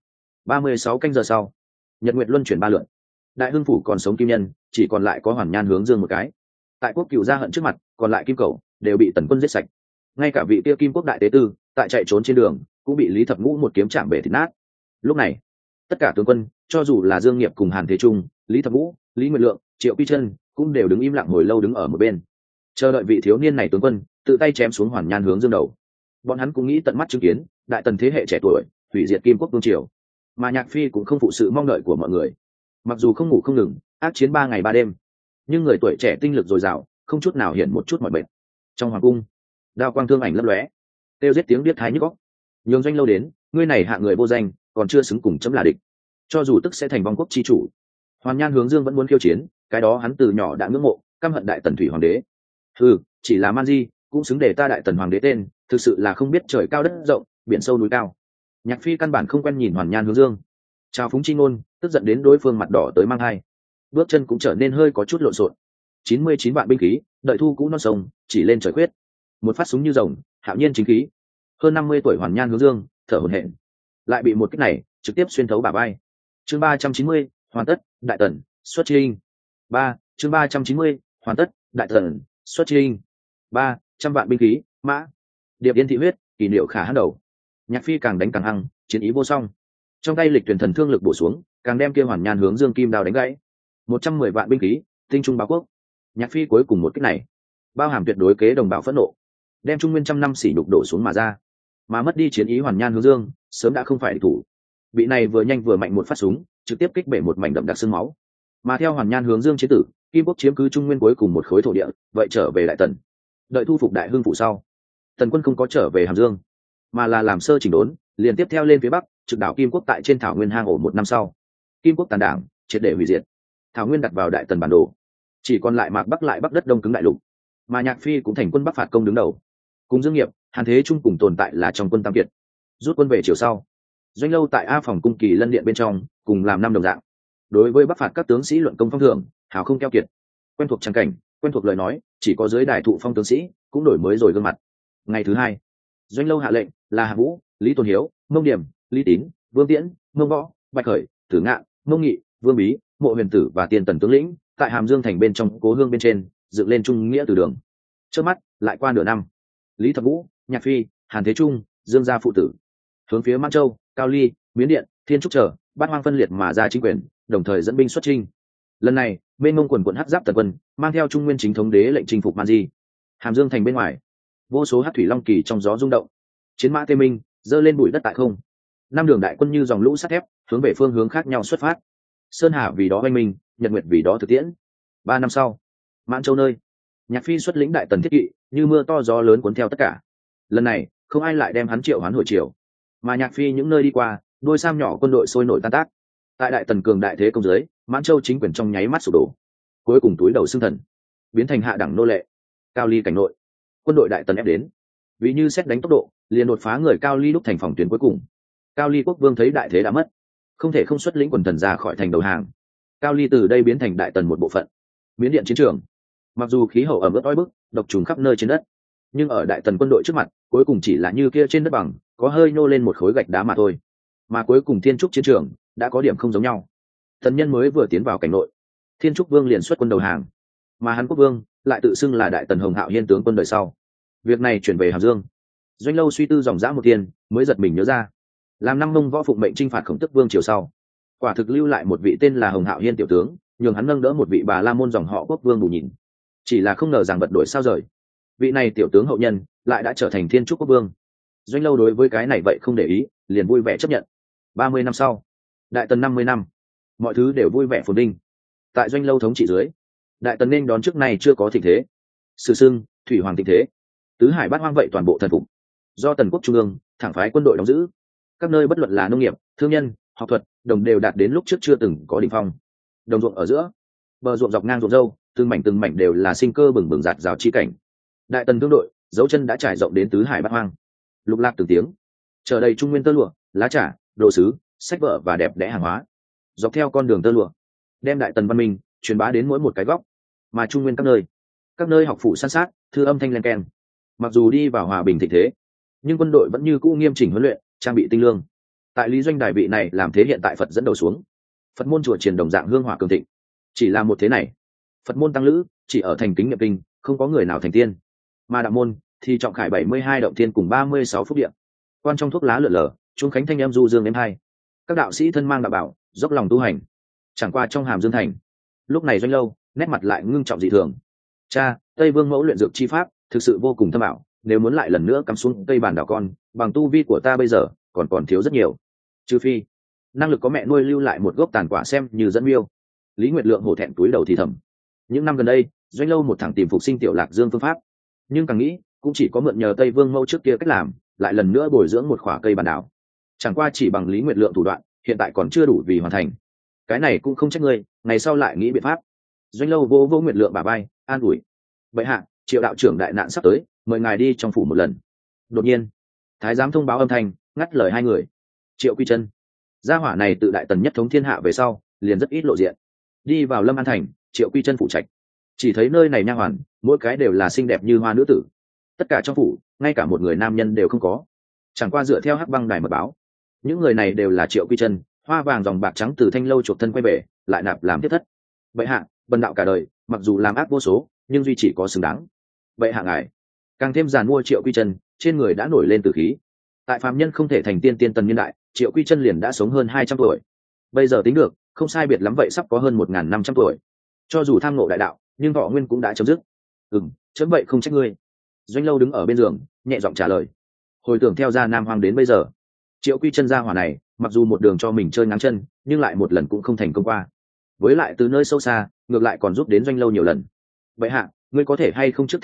36 canh giờ sau, nhật nguyệt luân chuyển 3 lượt, Đại Hưng phủ còn sống kim nhân, chỉ còn lại có Hoàn Nhan Hướng Dương một cái. Tại quốc cửu gia hận trước mặt, còn lại kim cẩu đều bị tần quân giết sạch. Ngay cả vị kia kim quốc đại tế tư, tại chạy trốn trên đường, cũng bị Lý Thập Ngũ một kiếm chạm bể thịt nát. Lúc này, tất cả tướng quân, cho dù là Dương Nghiệp cùng Hàn Thế Trung, Lý Thập Ngũ, Lý Nguyệt Lượng, Triệu Quy Chân, cũng đều đứng im lặng hồi lâu đứng ở một bên, chờ đợi vị thiếu niên này tướng quân tự tay chém xuống Hoàn Nhan Hướng Dương đầu. Bọn hắn cũng nghĩ tận mắt chứng kiến đại tần thế hệ trẻ tuổi hủy diệt kim quốc vương triều, mà Nhạc Phi cũng không phụ sự mong đợi của mọi người. Mặc dù không ngủ không ngừng, ác chiến 3 ngày 3 đêm, nhưng người tuổi trẻ tinh lực dồi dào, không chút nào hiện một chút mỏi mệt. Trong hoàng cung, đao quang thương ảnh lấp lóe, kêu giết tiếng biết thái nhức óc. Nhường Doanh Lâu đến, ngươi này hạ người vô danh, còn chưa xứng cùng chấm là địch, cho dù tức sẽ thành vong quốc chi chủ. Hoàn Nhan Hướng Dương vẫn muốn khiêu chiến, cái đó hắn từ nhỏ đã ngưỡng mộ, căm hận đại tần thủy hoàng đế. Chỉ là man di cũng xứng để ta đại tần hoàng đế tên, thực sự là không biết trời cao đất rộng, biển sâu núi cao. Nhạc Phi căn bản không quen nhìn Hoàn Nhan Hướng Dương, chào phúng chi ngôn, tức giận đến đối phương mặt đỏ tới mang hai, bước chân cũng trở nên hơi có chút lộn xộn. 99 vạn binh khí, đợi thu cũ non sông, chỉ lên trời quyết. Một phát súng như rồng, hạo nhiên chính khí. Hơn 50 tuổi Hoàn Nhan Hướng Dương, thở hổn hển, lại bị một kích này trực tiếp xuyên thấu bả vai. Chương 390, hoàn tất, đại tần xuất chinh. Chương 390, hoàn tất, đại tần xuất chinh. 300 vạn binh khí, mã, điệp yên thị huyết, kỳ liệu khả hãn đầu. Nhạc Phi càng đánh càng hăng, chiến ý vô song. Trong tay lịch tuyển thần thương lực bổ xuống, càng đem kia Hoàn Nhan Hướng Dương kim đao đánh gãy. 110 vạn binh khí, tinh trung báo quốc. Nhạc Phi cuối cùng một kích này, bao hàm tuyệt đối kế đồng bào phẫn nộ, đem trung nguyên trăm năm sỉ nhục đổ xuống mà ra. Mà mất đi chiến ý Hoàn Nhan Hướng Dương, sớm đã không phải địch thủ. Vị này vừa nhanh vừa mạnh một phát súng, trực tiếp kích bể một mảnh đậm đặc xương máu. Mà theo Hoàn Nhan Hướng Dương chế tử, kim quốc chiếm cứ trung nguyên cuối cùng một khối thổ địa, vậy trở về đại tần. Đợi thu phục đại hưng phủ sau, tần quân không có trở về Hàm Dương, mà là làm sơ chỉnh đốn, liền tiếp theo lên phía bắc trực đảo Kim Quốc tại trên thảo nguyên hang ổ. Một năm sau, Kim Quốc tàn đảng triệt để hủy diệt, thảo nguyên đặt vào đại tần bản đồ, chỉ còn lại mạc bắc lại bắc đất đông cứng đại lục, mà Nhạc Phi cũng thành quân bắc phạt công đứng đầu, cùng Dương Nghiệp, Hàn Thế Trung cùng tồn tại là trong quân tam kiệt. Rút quân về chiều sau, Doanh Lâu tại A phòng cung Kỳ Lân điện bên trong cùng làm năm đồng dạng, đối với bắc phạt các tướng sĩ luận công phong thưởng, hào không keo kiệt, quen thuộc trang cảnh, quen thuộc lời nói, chỉ có dưới đài thụ phong tướng sĩ cũng đổi mới rồi gương mặt. Ngày thứ hai, Doanh Lâu hạ lệnh là Hạ Vũ, Lý Tôn Hiếu, Mông Điểm, Lý Tín, Vương Tiễn, Mông Võ, Bạch Khởi, Tử Ngạn, Mông Nghị, Vương Bí, Mộ Huyền Tử và Tiên Tần tướng lĩnh tại Hàm Dương thành bên trong cố hương bên trên dựng lên trung nghĩa từ đường. Trước mắt lại qua nửa năm, Lý Thập Vũ, Nhạc Phi, Hàn Thế Trung, Dương gia phụ tử hướng phía Mãn Châu, Cao Ly, Miến Điện, Thiên Trúc trở Bát Hoang phân liệt mà ra chính quyền, đồng thời dẫn binh xuất chinh. Lần này bên ngông quần quận hắc giáp tần quân mang theo trung nguyên chính thống đế lệnh chinh phục Man Di. Hàm Dương thành bên ngoài, vô số hắc thủy long kỳ trong gió rung động, chiến mã tê minh dơ lên bụi đất tại không. Năm đường đại quân như dòng lũ sắt thép hướng về phương hướng khác nhau xuất phát. Sơn Hà vì đó oanh minh, Nhật Nguyệt vì đó thực tiễn. 3 năm sau, Mãn Châu nơi, Nhạc Phi xuất lĩnh đại tần thiết kỵ như mưa to gió lớn cuốn theo tất cả. Lần này không ai lại đem hắn triệu hoán hồi triều, mà Nhạc Phi những nơi đi qua, đôi sam nhỏ quân đội sôi nổi tan tác. Tại đại tần cường đại thế công giới, Mãn Châu chính quyền trong nháy mắt sụp đổ, cuối cùng túi đầu xương thần, biến thành hạ đẳng nô lệ. Cao Ly cảnh nội, quân đội đại tần ép đến, vì như xét đánh tốc độ, liền đột phá người Cao Ly lúc thành phòng tuyến cuối cùng. Cao Ly quốc vương thấy đại thế đã mất, không thể không xuất lĩnh quần thần ra khỏi thành đầu hàng. Cao Ly từ đây biến thành đại tần một bộ phận. Miến Điện chiến trường, mặc dù khí hậu ẩm ướt oi bức, độc trùng khắp nơi trên đất, nhưng ở đại tần quân đội trước mặt, cuối cùng chỉ là như kia trên đất bằng có hơi nô lên một khối gạch đá mà thôi. Mà cuối cùng Thiên Trúc chiến trường đã có điểm không giống nhau. Thần nhân mới vừa tiến vào cảnh nội, Thiên Trúc vương liền xuất quân đầu hàng, mà hắn quốc vương lại tự xưng là đại tần Hồng Hạo Hiên tướng quân đời sau. Việc này chuyển về Hàm Dương, Doanh Lâu suy tư dòng dã một tiền mới giật mình nhớ ra, làm năm Mông Võ phụng mệnh chinh phạt Khổng Tức vương triều sau, quả thực lưu lại một vị tên là Hồng Hạo Hiên tiểu tướng, nhường hắn nâng đỡ một vị Bà La môn dòng họ quốc vương bù nhìn. Chỉ là không ngờ rằng vật đổi sao rời, vị này tiểu tướng hậu nhân lại đã trở thành Thiên Trúc quốc vương. Doanh Lâu đối với cái này vậy không để ý, liền vui vẻ chấp nhận. 30 năm sau, đại tần 50 năm, mọi thứ đều vui vẻ phồn vinh. Tại Doanh Lâu thống trị dưới, đại tần nên đón trước nay chưa có thịnh thế, sử xưng thủy hoàng thịnh thế, tứ hải bát hoang vậy toàn bộ thần phục, do tần quốc trung ương thẳng phái quân đội đóng giữ. Các nơi bất luận là nông nghiệp, thương nhân, học thuật, đồng đều đạt đến lúc trước chưa từng có đỉnh phong. Đồng ruộng ở giữa, bờ ruộng dọc ngang ruộng dâu, từng mảnh đều là sinh cơ bừng bừng rạt rào chi cảnh. Đại tần thương đội dấu chân đã trải rộng đến tứ hải bát hoang, lục lạc từng tiếng, chờ đầy trung nguyên tơ lụa, lá trà, đồ sứ, sách vở và đẹp đẽ hàng hóa, dọc theo con đường tơ lụa, đem đại tần văn minh truyền bá đến mỗi một cái góc. Mà trung nguyên các nơi học phủ san sát, thư âm thanh len keng. Mặc dù đi vào hòa bình thịnh thế, nhưng quân đội vẫn như cũ nghiêm chỉnh huấn luyện, trang bị tinh lương. Tại Lý Doanh đài vị này làm thế hiện tại Phật dẫn đầu xuống, Phật môn chùa triền đồng dạng hương hỏa cường thịnh. Chỉ là một thế này, Phật môn tăng lữ chỉ ở thành kính niệm kinh, không có người nào thành tiên. Mà đạo môn thì trọng khải 72 động thiên cùng 36 phúc điện, quan trong thuốc lá lượn lờ, chuông khánh thanh em du dương êm hai. Các đạo sĩ thân mang đạo bảo, dốc lòng tu hành. Chẳng qua trong Hàm Dương thành, lúc này Doanh Lâu nét mặt lại ngưng trọng dị thường. Cha, Tây Vương mẫu luyện dược chi pháp thực sự vô cùng thâm ảo, nếu muốn lại lần nữa cắm xuống cây bản đảo con, bằng tu vi của ta bây giờ còn thiếu rất nhiều. Trừ phi năng lực có mẹ nuôi lưu lại một gốc tàn quả xem như dẫn miêu. Lý Nguyệt Lượng hổ thẹn túi đầu thì thầm. Những năm gần đây, Doanh Lâu một thẳng tìm phục sinh tiểu Lạc Dương phương pháp, nhưng càng nghĩ cũng chỉ có mượn nhờ Tây Vương mẫu trước kia cách làm, lại lần nữa bồi dưỡng một khỏa cây bản đảo. Chẳng qua chỉ bằng Lý Nguyệt Lượng thủ đoạn, hiện tại còn chưa đủ vì hoàn thành. Cái này cũng không trách ngươi, ngày sau lại nghĩ biện pháp. Doanh Lâu vô Nguyệt Lượng bả vai, an ủi. Bệ hạ, Triệu đạo trưởng đại nạn sắp tới, mời ngài đi trong phủ một lần. Đột nhiên, thái giám thông báo âm thanh ngắt lời hai người. Triệu Quy Chân, gia hỏa này tự đại tần nhất thống thiên hạ về sau, liền rất ít lộ diện. Đi vào Lâm An thành, Triệu Quy Chân phụ trạch, chỉ thấy nơi này nha hoàn mỗi cái đều là xinh đẹp như hoa nữ tử, tất cả trong phủ ngay cả một người nam nhân đều không có. Chẳng qua dựa theo Hắc Băng đài mật báo, những người này đều là Triệu Quy Chân hoa vàng dòng bạc trắng từ Thanh lâu chuộc thân quay về, lại nạp làm thiết thất. Bệ hạ, bần đạo cả đời mặc dù làm ác vô số, nhưng duy chỉ có xứng đáng. Bệ hạ ngài càng thêm giàn mua. Triệu Quy Chân trên người đã nổi lên tử khí. Tại phàm nhân không thể thành tiên tần niên đại, Triệu Quy Chân liền đã sống hơn 200 tuổi. Bây giờ tính được, không sai biệt lắm vậy, sắp có hơn 1.500 tuổi. Cho dù tham ngộ đại đạo, nhưng thọ nguyên cũng đã chấm dứt. Chấm vậy không trách ngươi. Doanh Lâu đứng ở bên giường, nhẹ giọng trả lời. Hồi tưởng theo gia Nam Hoàng đến bây giờ, Triệu Quy Chân gia hỏa này, mặc dù một đường cho mình chơi ngáng chân, nhưng lại một lần cũng không thành công qua. Với lại từ nơi sâu xa, ngược lại còn giúp đến Doanh Lâu nhiều lần. Vậy hạ, ngươi có thể hay không trước tha thứ,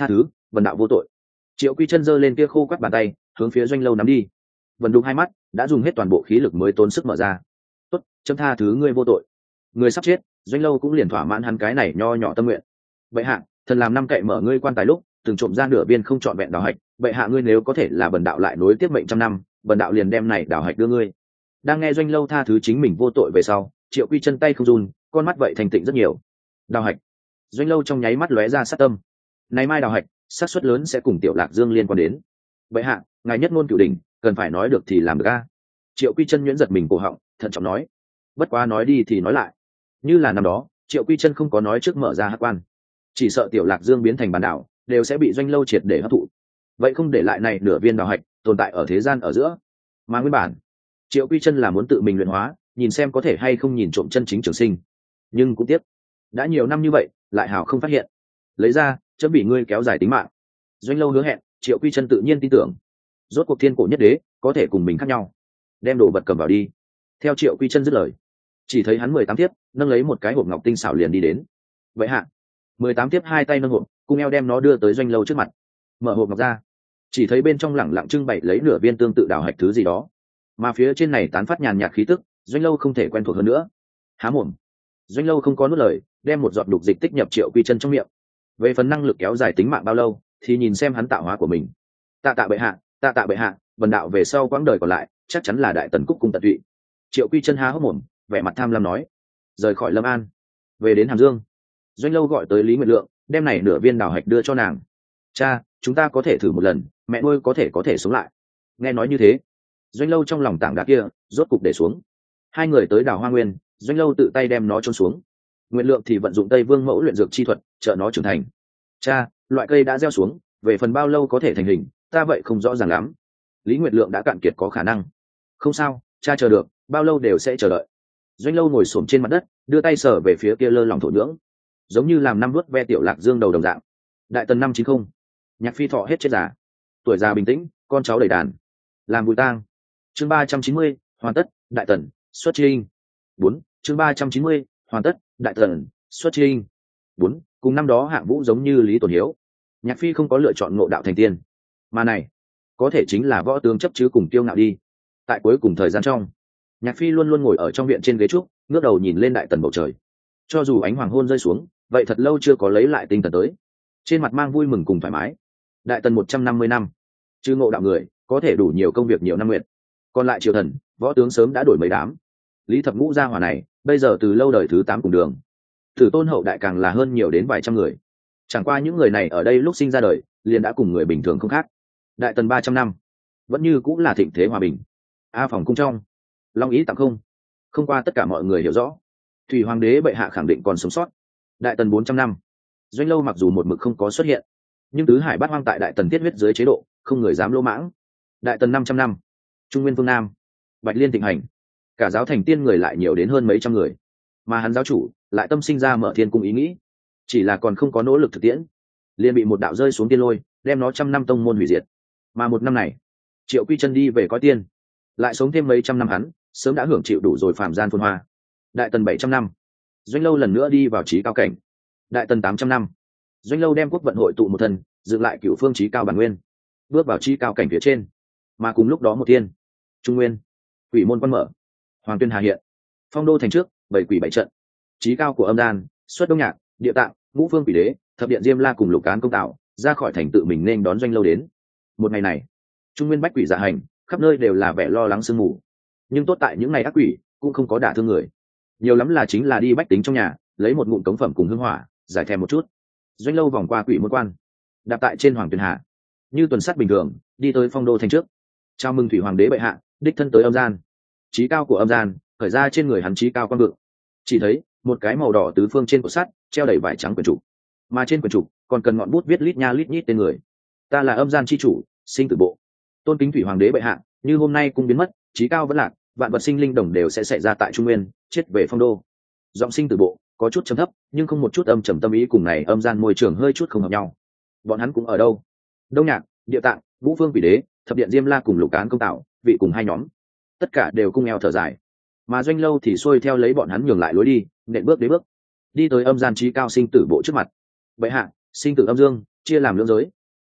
vần đạo vô tội. Triệu Quy Chân giơ lên kia khô quắt bàn tay hướng phía Doanh Lâu nắm đi. Vân Đục hai mắt đã dùng hết toàn bộ khí lực mới tốn sức mở ra. Tốt, chấm tha thứ ngươi vô tội. Người sắp chết, Doanh Lâu cũng liền thỏa mãn hắn cái này nho nhỏ tâm nguyện. Vậy hạ, thần làm năm cậy mở ngươi quan tài lúc từng trộm ra nửa viên không trọn vẹn đào hạch, vậy hạ ngươi nếu có thể là bần đạo lại nối tiếp mệnh trăm năm, bần đạo liền đem này đào hạch đưa ngươi. Đang nghe Doanh Lâu tha thứ chính mình vô tội về sau, Triệu Quy Chân tay không run, con mắt vậy thành tịnh rất nhiều. Đào hạch. Doanh Lâu trong nháy mắt lóe ra sát tâm. Này mai đào hạch, xác suất lớn sẽ cùng Tiểu Lạc Dương liên quan đến. Vậy hạ, ngài nhất ngôn cửu đỉnh, cần phải nói được thì làm được a. Triệu Quy Chân nhuyễn giật mình cổ họng, thận trọng nói. Bất quá nói đi thì nói lại, như là năm đó, Triệu Quy Chân không có nói trước mở ra hắc quan, chỉ sợ Tiểu Lạc Dương biến thành bản đảo đều sẽ bị Doanh Lâu triệt để hấp thụ. Vậy không để lại này nửa viên đào hạch tồn tại ở thế gian ở giữa. Mà nguyên bản, Triệu Quy Chân là muốn tự mình luyện hóa, nhìn xem có thể hay không nhìn trộm chân chính trường sinh. Nhưng cũng tiếc, đã nhiều năm như vậy, lại hào không phát hiện. Lấy ra, chớ bị ngươi kéo dài tính mạng. Doanh Lâu hứa hẹn, Triệu Quy Chân tự nhiên tin tưởng. Rốt cuộc thiên cổ nhất đế có thể cùng mình khác nhau. Đem đồ vật cầm vào đi. Theo Triệu Quy Chân dứt lời, chỉ thấy hắn 18 tiếp nâng lấy một cái hộp ngọc tinh xảo liền đi đến. Vậy hạ, 18 tiếp hai tay nâng hộp, cung eo đem nó đưa tới Doanh Lâu trước mặt. Mở hộp ngọc ra, chỉ thấy bên trong lẳng lặng trưng bày lấy nửa viên tương tự đào hạch thứ gì đó, mà phía trên này tán phát nhàn nhạt khí tức, Doanh Lâu không thể quen thuộc hơn nữa. Há mồm, Doanh Lâu không có nuốt lời, đem một giọt đục dịch tích nhập Triệu Quy Chân trong miệng. Về phần năng lực kéo dài tính mạng bao lâu, thì nhìn xem hắn tạo hóa của mình. Tạ tạ bệ hạ, tạ tạ bệ hạ, vần đạo về sau quãng đời còn lại chắc chắn là đại tần cúc cung tận tụy. Triệu Quy Chân há hốc mồm, vẻ mặt tham lam nói. Rời khỏi Lâm An, về đến Hàm Dương. Doanh Lâu gọi tới Lý Nguyệt Lượng, đem này nửa viên đào hạch đưa cho nàng. Cha, chúng ta có thể thử một lần, mẹ nuôi có thể sống lại. Nghe nói như thế, Doanh Lâu trong lòng tảng đá kia rốt cục để xuống. Hai người tới đào hoa nguyên, Doanh Lâu tự tay đem nó chôn xuống. Nguyệt Lượng thì vận dụng Tây Vương mẫu luyện dược chi thuật trợ nó trưởng thành. Cha, loại cây đã gieo xuống, về phần bao lâu có thể thành hình, ta vậy không rõ ràng lắm. Lý Nguyệt Lượng đã cạn kiệt có khả năng. Không sao, cha chờ được, bao lâu đều sẽ chờ đợi. Doanh Lâu ngồi xổm trên mặt đất, đưa tay sờ về phía kia lơ lỏng thổ nhưỡng, giống như làm năm vuốt ve Tiểu Lạc Dương đầu đồng dạng. Đại tần năm 90, Nhạc Phi thọ hết chết già, tuổi già bình tĩnh, con cháu đầy đàn, làm bùi tang. Chương 390, hoàn tất, đại tần xuất chinh. 4, chương 390, hoàn tất, đại tần xuất chinh. 4, cùng năm đó Hạng Vũ giống như Lý Tồn Hiếu, Nhạc Phi không có lựa chọn ngộ đạo thành tiên, mà này có thể chính là võ tướng chấp chứ cùng tiêu ngạo đi. Tại cuối cùng thời gian trong, Nhạc Phi luôn luôn ngồi ở trong viện trên ghế trúc, ngước đầu nhìn lên đại tần bầu trời. Cho dù ánh hoàng hôn rơi xuống, vậy thật lâu chưa có lấy lại tinh thần tới, trên mặt mang vui mừng cùng thoải mái. Đại tần 150 năm, chứ ngộ đạo người có thể đủ nhiều công việc nhiều năm nguyện, còn lại triều thần võ tướng sớm đã đổi mấy đám. Lý Thập Ngũ gia hỏa này bây giờ từ lâu đời thứ 8 cùng đường, Tử Tôn hậu đại càng là hơn nhiều đến vài trăm người. Chẳng qua những người này ở đây lúc sinh ra đời liền đã cùng người bình thường không khác. Đại tần 300 năm vẫn như cũng là thịnh thế hòa bình. A phòng cung trong, long ý tặng không qua tất cả mọi người hiểu rõ, Thủy Hoàng đế bệ hạ khẳng định còn sống sót. Đại tần 400 năm, Doanh Lâu mặc dù một mực không có xuất hiện, nhưng tứ hải bát hoang tại đại tần tiết huyết dưới chế độ, không người dám lỗ mãng. Đại tần 500 năm, Trung Nguyên phương Nam, Bạch Liên thịnh hành, cả giáo thành tiên người lại nhiều đến hơn mấy trăm người, mà hắn giáo chủ lại tâm sinh ra mở thiên cung ý nghĩ, chỉ là còn không có nỗ lực thực tiễn, liền bị một đạo rơi xuống tiên lôi, đem nó trăm năm tông môn hủy diệt. Mà một năm này, Triệu Quy Chân đi về cõi tiên, lại sống thêm mấy trăm năm, hắn sớm đã hưởng chịu đủ rồi phàm gian phồn hoa. Đại tần 700 năm, Doanh Lâu lần nữa đi vào trí cao cảnh. Đại tần 800 năm, Doanh Lâu đem quốc vận hội tụ một thân, dựng lại cửu phương trí cao bản nguyên, bước vào trí cao cảnh phía trên. Mà cùng lúc đó một thiên, Trung Nguyên, quỷ môn quan mở, hoàng tuyên hà hiện, phong đô thành trước, bảy quỷ bảy trận, trí cao của âm gian, xuất đông nhạc, địa tạng, ngũ phương quỷ đế, thập điện diêm la cùng lục cán công tạo ra khỏi thành tự mình nên đón Doanh Lâu đến. Một ngày này, Trung Nguyên bách quỷ dạ hành, khắp nơi đều là vẻ lo lắng sương mù. Nhưng tốt tại những ngày ác quỷ cũng không có đả thương người, nhiều lắm là chính là đi bách tính trong nhà lấy một ngụm cống phẩm cùng hương hỏa giải thèm một chút. Doanh Lâu vòng qua quỷ môn quan, đạp tại trên hoàng tuyền hạ, như tuần sắt bình thường đi tới phong đô thành trước, chào mừng Thủy Hoàng đế bệ hạ đích thân tới âm gian. Chí cao của âm gian khởi ra trên người hắn chí cao quan vượng, chỉ thấy một cái màu đỏ tứ phương trên cột sắt treo đầy vải trắng quyển trục, mà trên quyển trục còn cần ngọn bút viết lít nha lít nhít tên người. Ta là âm gian chi chủ, sinh tử bộ, tôn kính Thủy Hoàng đế bệ hạ, như hôm nay cung biến mất, chí cao vẫn lạc, vạn vật sinh linh đồng đều sẽ xảy ra tại Trung Nguyên, chết về phong đô. Giọng sinh tử bộ có chút trầm thấp, nhưng không một chút âm trầm tâm ý, cùng này âm gian môi trường hơi chút không hợp nhau. Bọn hắn cũng ở đâu? Đông Nhạc, Địa Tạng, Vũ Phương Quỷ Đế, Thập Điện Diêm La cùng Lục Cán công tạo vị cùng hai nhóm, tất cả đều cung eo thở dài. Mà Doanh Lâu thì xuôi theo lấy bọn hắn nhường lại lối đi, nện bước đến bước, đi tới âm gian chí cao sinh tử bộ trước mặt. Bệ hạ, sinh tử âm dương chia làm lưỡng giới,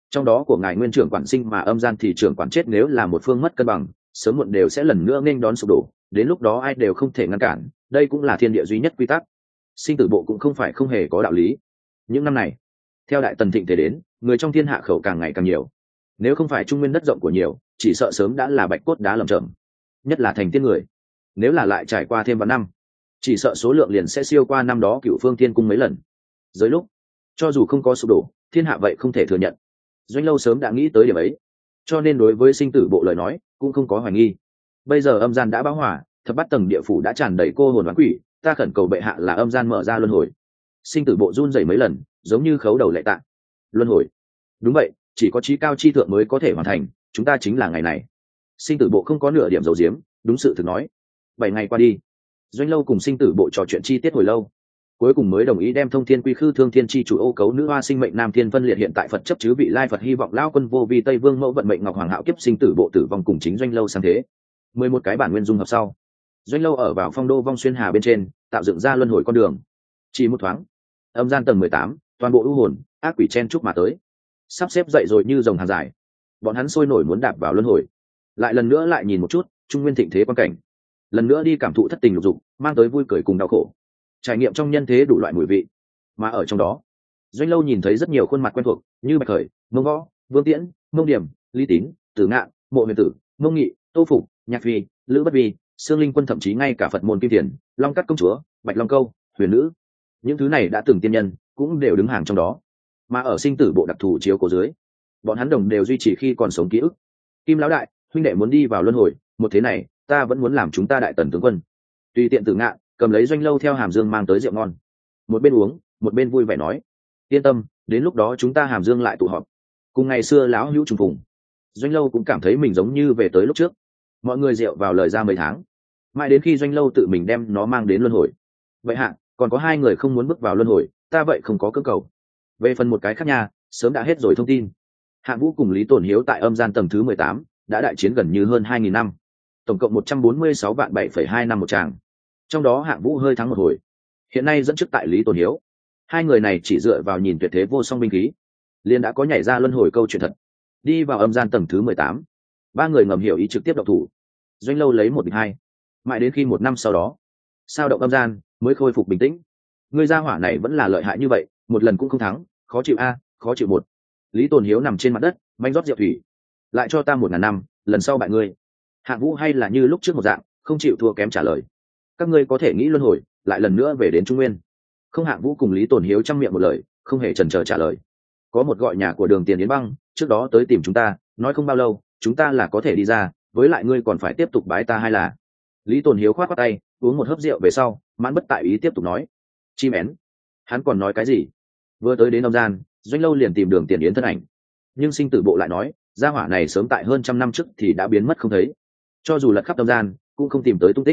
trong đó của ngài nguyên trưởng quản sinh mà âm gian thì trưởng quản chết, nếu là một phương mất cân bằng sớm muộn đều sẽ lần nữa nghênh đón sụp đổ, đến lúc đó ai đều không thể ngăn cản, đây cũng là thiên địa duy nhất quy tắc. Sinh tử bộ cũng không phải không hề có đạo lý. Những năm này theo đại tần thịnh thế đến, người trong thiên hạ khẩu càng ngày càng nhiều, nếu không phải trung nguyên đất rộng của nhiều, chỉ sợ sớm đã là bạch cốt đá lởm chởm, nhất là thành tiên người, nếu là lại trải qua thêm vài năm, chỉ sợ số lượng liền sẽ siêu qua năm đó Cửu Phương Thiên Cung mấy lần. Dưới lúc cho dù không có sụp đổ, thiên hạ vậy không thể thừa nhận. Doanh Lâu sớm đã nghĩ tới điểm ấy, cho nên đối với sinh tử bộ lời nói cũng không có hoài nghi. Bây giờ âm gian đã bão hỏa, thập bát tầng địa phủ đã tràn đầy cô hồn oán quỷ, ta khẩn cầu bệ hạ là âm gian mở ra luân hồi. Sinh tử bộ run rẩy mấy lần, giống như khấu đầu lệ tạ. Luân hồi? Đúng vậy, chỉ có chí cao chi thượng mới có thể hoàn thành, chúng ta chính là ngày này. Sinh tử bộ không có nửa điểm giấu giếm, đúng sự thực nói. 7 ngày qua đi, Doanh Lâu cùng sinh tử bộ trò chuyện chi tiết hồi lâu, cuối cùng mới đồng ý đem thông thiên quy khư thương thiên chi chủ ô cấu nữ hoa sinh mệnh nam thiên phân liệt hiện tại Phật chấp chứ vị lai Phật hy vọng lao quân vô vi tây vương mẫu vận mệnh ngọc hoàng hạo kiếp sinh tử bộ tử vong cùng chính Doanh Lâu sang thế. 11 cái bản nguyên dung hợp sau, Doanh Lâu ở vào phong đô vong xuyên hà bên trên tạo dựng ra luân hồi con đường. Chỉ một thoáng, âm gian tầng 18, toàn bộ u hồn ác quỷ chen chúc mà tới, sắp xếp dậy rồi như dòng hàng dài, bọn hắn sôi nổi muốn đạp vào luân hồi. Lại lần nữa lại nhìn một chút trung nguyên thịnh thế quan cảnh, lần nữa đi cảm thụ thất tình lục dục mang tới vui cười cùng đau khổ, trải nghiệm trong nhân thế đủ loại mùi vị. Mà ở trong đó, Doanh Lâu nhìn thấy rất nhiều khuôn mặt quen thuộc như Bạch Khởi, Mông Võ, Vương Tiễn, Mông Điểm, Lý Tín, Tử Ngạn, Mộ Huyền Tử, Mông Nghị, Tô Phục, Nhạc Phi, Lữ Bất Vi, Sương Linh Quân, thậm chí ngay cả Phật môn Kim Thiền, Long Cắt công chúa, Bạch Long Câu, Huyền Nữ, những thứ này đã từng tiên nhân cũng đều đứng hàng trong đó. Mà ở sinh tử bộ đặc thù chiếu cố dưới, bọn hắn đồng đều duy trì khi còn sống ký ức. Kim lão đại, huynh đệ muốn đi vào luân hồi, một thế này ta vẫn muốn làm chúng ta đại tần tướng quân. Tùy tiện Tử Ngạn cầm lấy Doanh Lâu theo Hàm Dương mang tới rượu ngon, một bên uống một bên vui vẻ nói, yên tâm, đến lúc đó chúng ta Hàm Dương lại tụ họp, cùng ngày xưa lão hữu trùng phùng. Doanh Lâu cũng cảm thấy mình giống như về tới lúc trước, mọi người rượu vào lời ra mấy tháng, mãi đến khi Doanh Lâu tự mình đem nó mang đến luân hồi. Vậy hạ, còn có 2 người không muốn bước vào luân hồi, ta vậy không có cưỡng cầu. Về phần một cái khác nha, sớm đã hết rồi thông tin. Hạng Vũ cùng Lý Tồn Hiếu tại âm gian tầng thứ 18 đã đại chiến gần như hơn 2.000 năm, tổng cộng 146 vạn 7,2 năm một tràng, trong đó Hạng Vũ hơi thắng một hồi, hiện nay dẫn trước tại Lý Tồn Hiếu. 2 người này chỉ dựa vào nhìn tuyệt thế vô song binh khí liền đã có nhảy ra luân hồi câu chuyện thật. Đi vào âm gian tầng thứ 18, 3 người ngầm hiểu ý trực tiếp độc thủ. Doanh Lâu lấy 1 địch 2, mãi đến khi 1 năm sau đó sao động âm gian mới khôi phục bình tĩnh. Người gia hỏa này vẫn là lợi hại như vậy, một lần cũng không thắng, khó chịu a, khó chịu một. Lý Tồn Hiếu nằm trên mặt đất manh rót rượu thủy, lại cho ta 1000 năm, lần sau bại ngươi. Hạng Vũ hay là như lúc trước một dạng, không chịu thua kém trả lời, các ngươi có thể nghĩ luân hồi lại lần nữa về đến Trung Nguyên không? Hạng Vũ cùng Lý Tồn Hiếu chăm miệng một lời, không hề chần chờ trả lời, có một gọi nhà của Đường Tiền Yến Băng trước đó tới tìm chúng ta, nói không bao lâu chúng ta là có thể đi ra, với lại ngươi còn phải tiếp tục bái ta hay là? Lý Tồn Hiếu khoát khoát tay, uống một hớp rượu về sau mãn bất tại ý tiếp tục nói, chim én. Hắn còn nói cái gì? Vừa tới đến âm gian, Doanh Lâu liền tìm Đường Tiền Yến thân ảnh, nhưng sinh tử bộ lại nói gia hỏa này sớm tại hơn 100 năm trước thì đã biến mất không thấy, cho dù lật khắp âm gian cũng không tìm tới tung tích.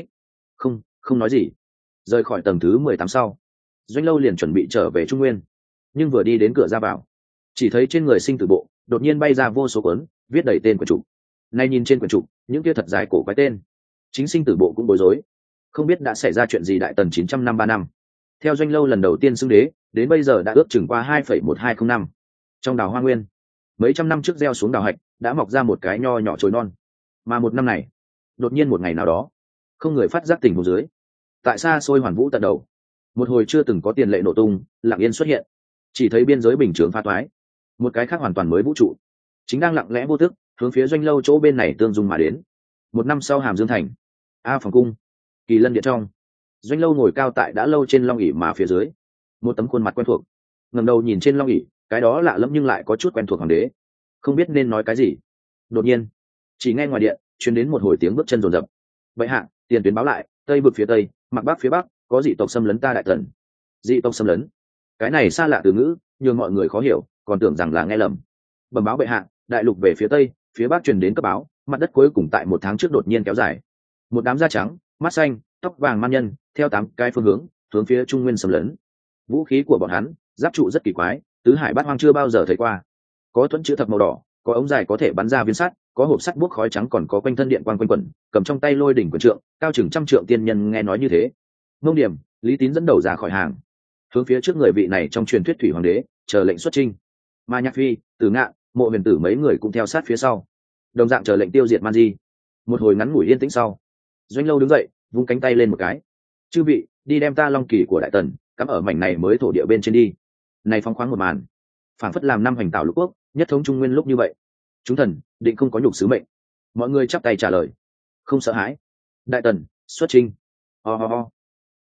Không nói gì. Rời khỏi tầng thứ 18 sau, Doanh Lâu liền chuẩn bị trở về Trung Nguyên, nhưng vừa đi đến cửa ra vào, chỉ thấy trên người sinh tử bộ đột nhiên bay ra vô số cuốn viết đầy tên quyển trục. Nay nhìn trên quyển trục những kia thật dài cổ quái tên, chính sinh tử bộ cũng bối rối, không biết đã xảy ra chuyện gì. Đại tần 953 năm, theo Doanh Lâu lần đầu tiên xưng đế đến bây giờ đã ước chừng qua 2,1205 năm. Trong đào Hoa Nguyên, mấy trăm năm trước gieo xuống đào hạch đã mọc ra một cái nho nhỏ chồi non, mà một năm này đột nhiên một ngày nào đó, không người phát giác tình huống dưới, tại xa xôi Hoàn Vũ tận đầu, một hồi chưa từng có tiền lệ nổ tung lặng yên xuất hiện. Chỉ thấy biên giới bình chướng phá toái, một cái khác hoàn toàn mới vũ trụ chính đang lặng lẽ vô thức hướng phía Doanh Lâu chỗ bên này tương dung mà đến. 1 năm sau, Hàm Dương thành A Phòng cung, Kỳ Lân điện trong, Doanh Lâu ngồi cao tại đã lâu trên long ỷ, mà phía dưới một tấm khuôn mặt quen thuộc. Ngẩng đầu nhìn trên long ỷ, cái đó lạ lẫm nhưng lại có chút quen thuộc hoàng đế, không biết nên nói cái gì. Đột nhiên chỉ nghe ngoài điện truyền đến một hồi tiếng bước chân rồn rập. Bệ hạ, tiền tuyến báo lại, tây vực phía tây, mặc bắc phía bắc có dị tộc xâm lấn ta đại tần. Dị tộc xâm lấn? Cái này xa lạ từ ngữ nhưng mọi người khó hiểu, còn tưởng rằng là nghe lầm. Bẩm báo bệ hạ, đại lục về phía tây, phía bắc truyền đến cấp báo, mặt đất cuối cùng tại 1 tháng trước đột nhiên kéo dài, một đám da trắng, mắt xanh, tóc vàng man nhân theo 8 cái phương hướng phía Trung Nguyên xâm lấn. Vũ khí của bọn hắn giáp trụ rất kỳ quái, tứ hải bát hoang chưa bao giờ thấy qua, có thuẫn chữ thập màu đỏ, có ống dài có thể bắn ra viên sắt, có hộp sắt buốc khói trắng, còn có quanh thân điện quang quanh quẩn, cầm trong tay lôi đỉnh quyền trượng, cao chừng 100 trượng tiên nhân nghe nói như thế. Mông Điểm, Lý Tín dẫn đầu ra khỏi hàng, hướng phía trước người vị này trong truyền thuyết thủy hoàng đế chờ lệnh xuất chinh. Mà Nhạc Phi, Tử Ngạn, Mộ Huyền Tử mấy người cũng theo sát phía sau, đồng dạng chờ lệnh tiêu diệt Man Di. Một hồi ngắn ngủi yên tĩnh sau, Doanh Lâu đứng dậy, vung cánh tay lên một cái: chư vị, đi đem ta long kỳ của đại tần cắm ở mảnh này mới thổ địa bên trên đi. Này phong khoáng một màn, phản phất làm năm hành tạo lục quốc nhất thống trung nguyên lúc như vậy. Chúng thần định không có nhục sứ mệnh. Mọi người chắp tay trả lời: không sợ hãi. Đại tần xuất chinh. Ho ho ho.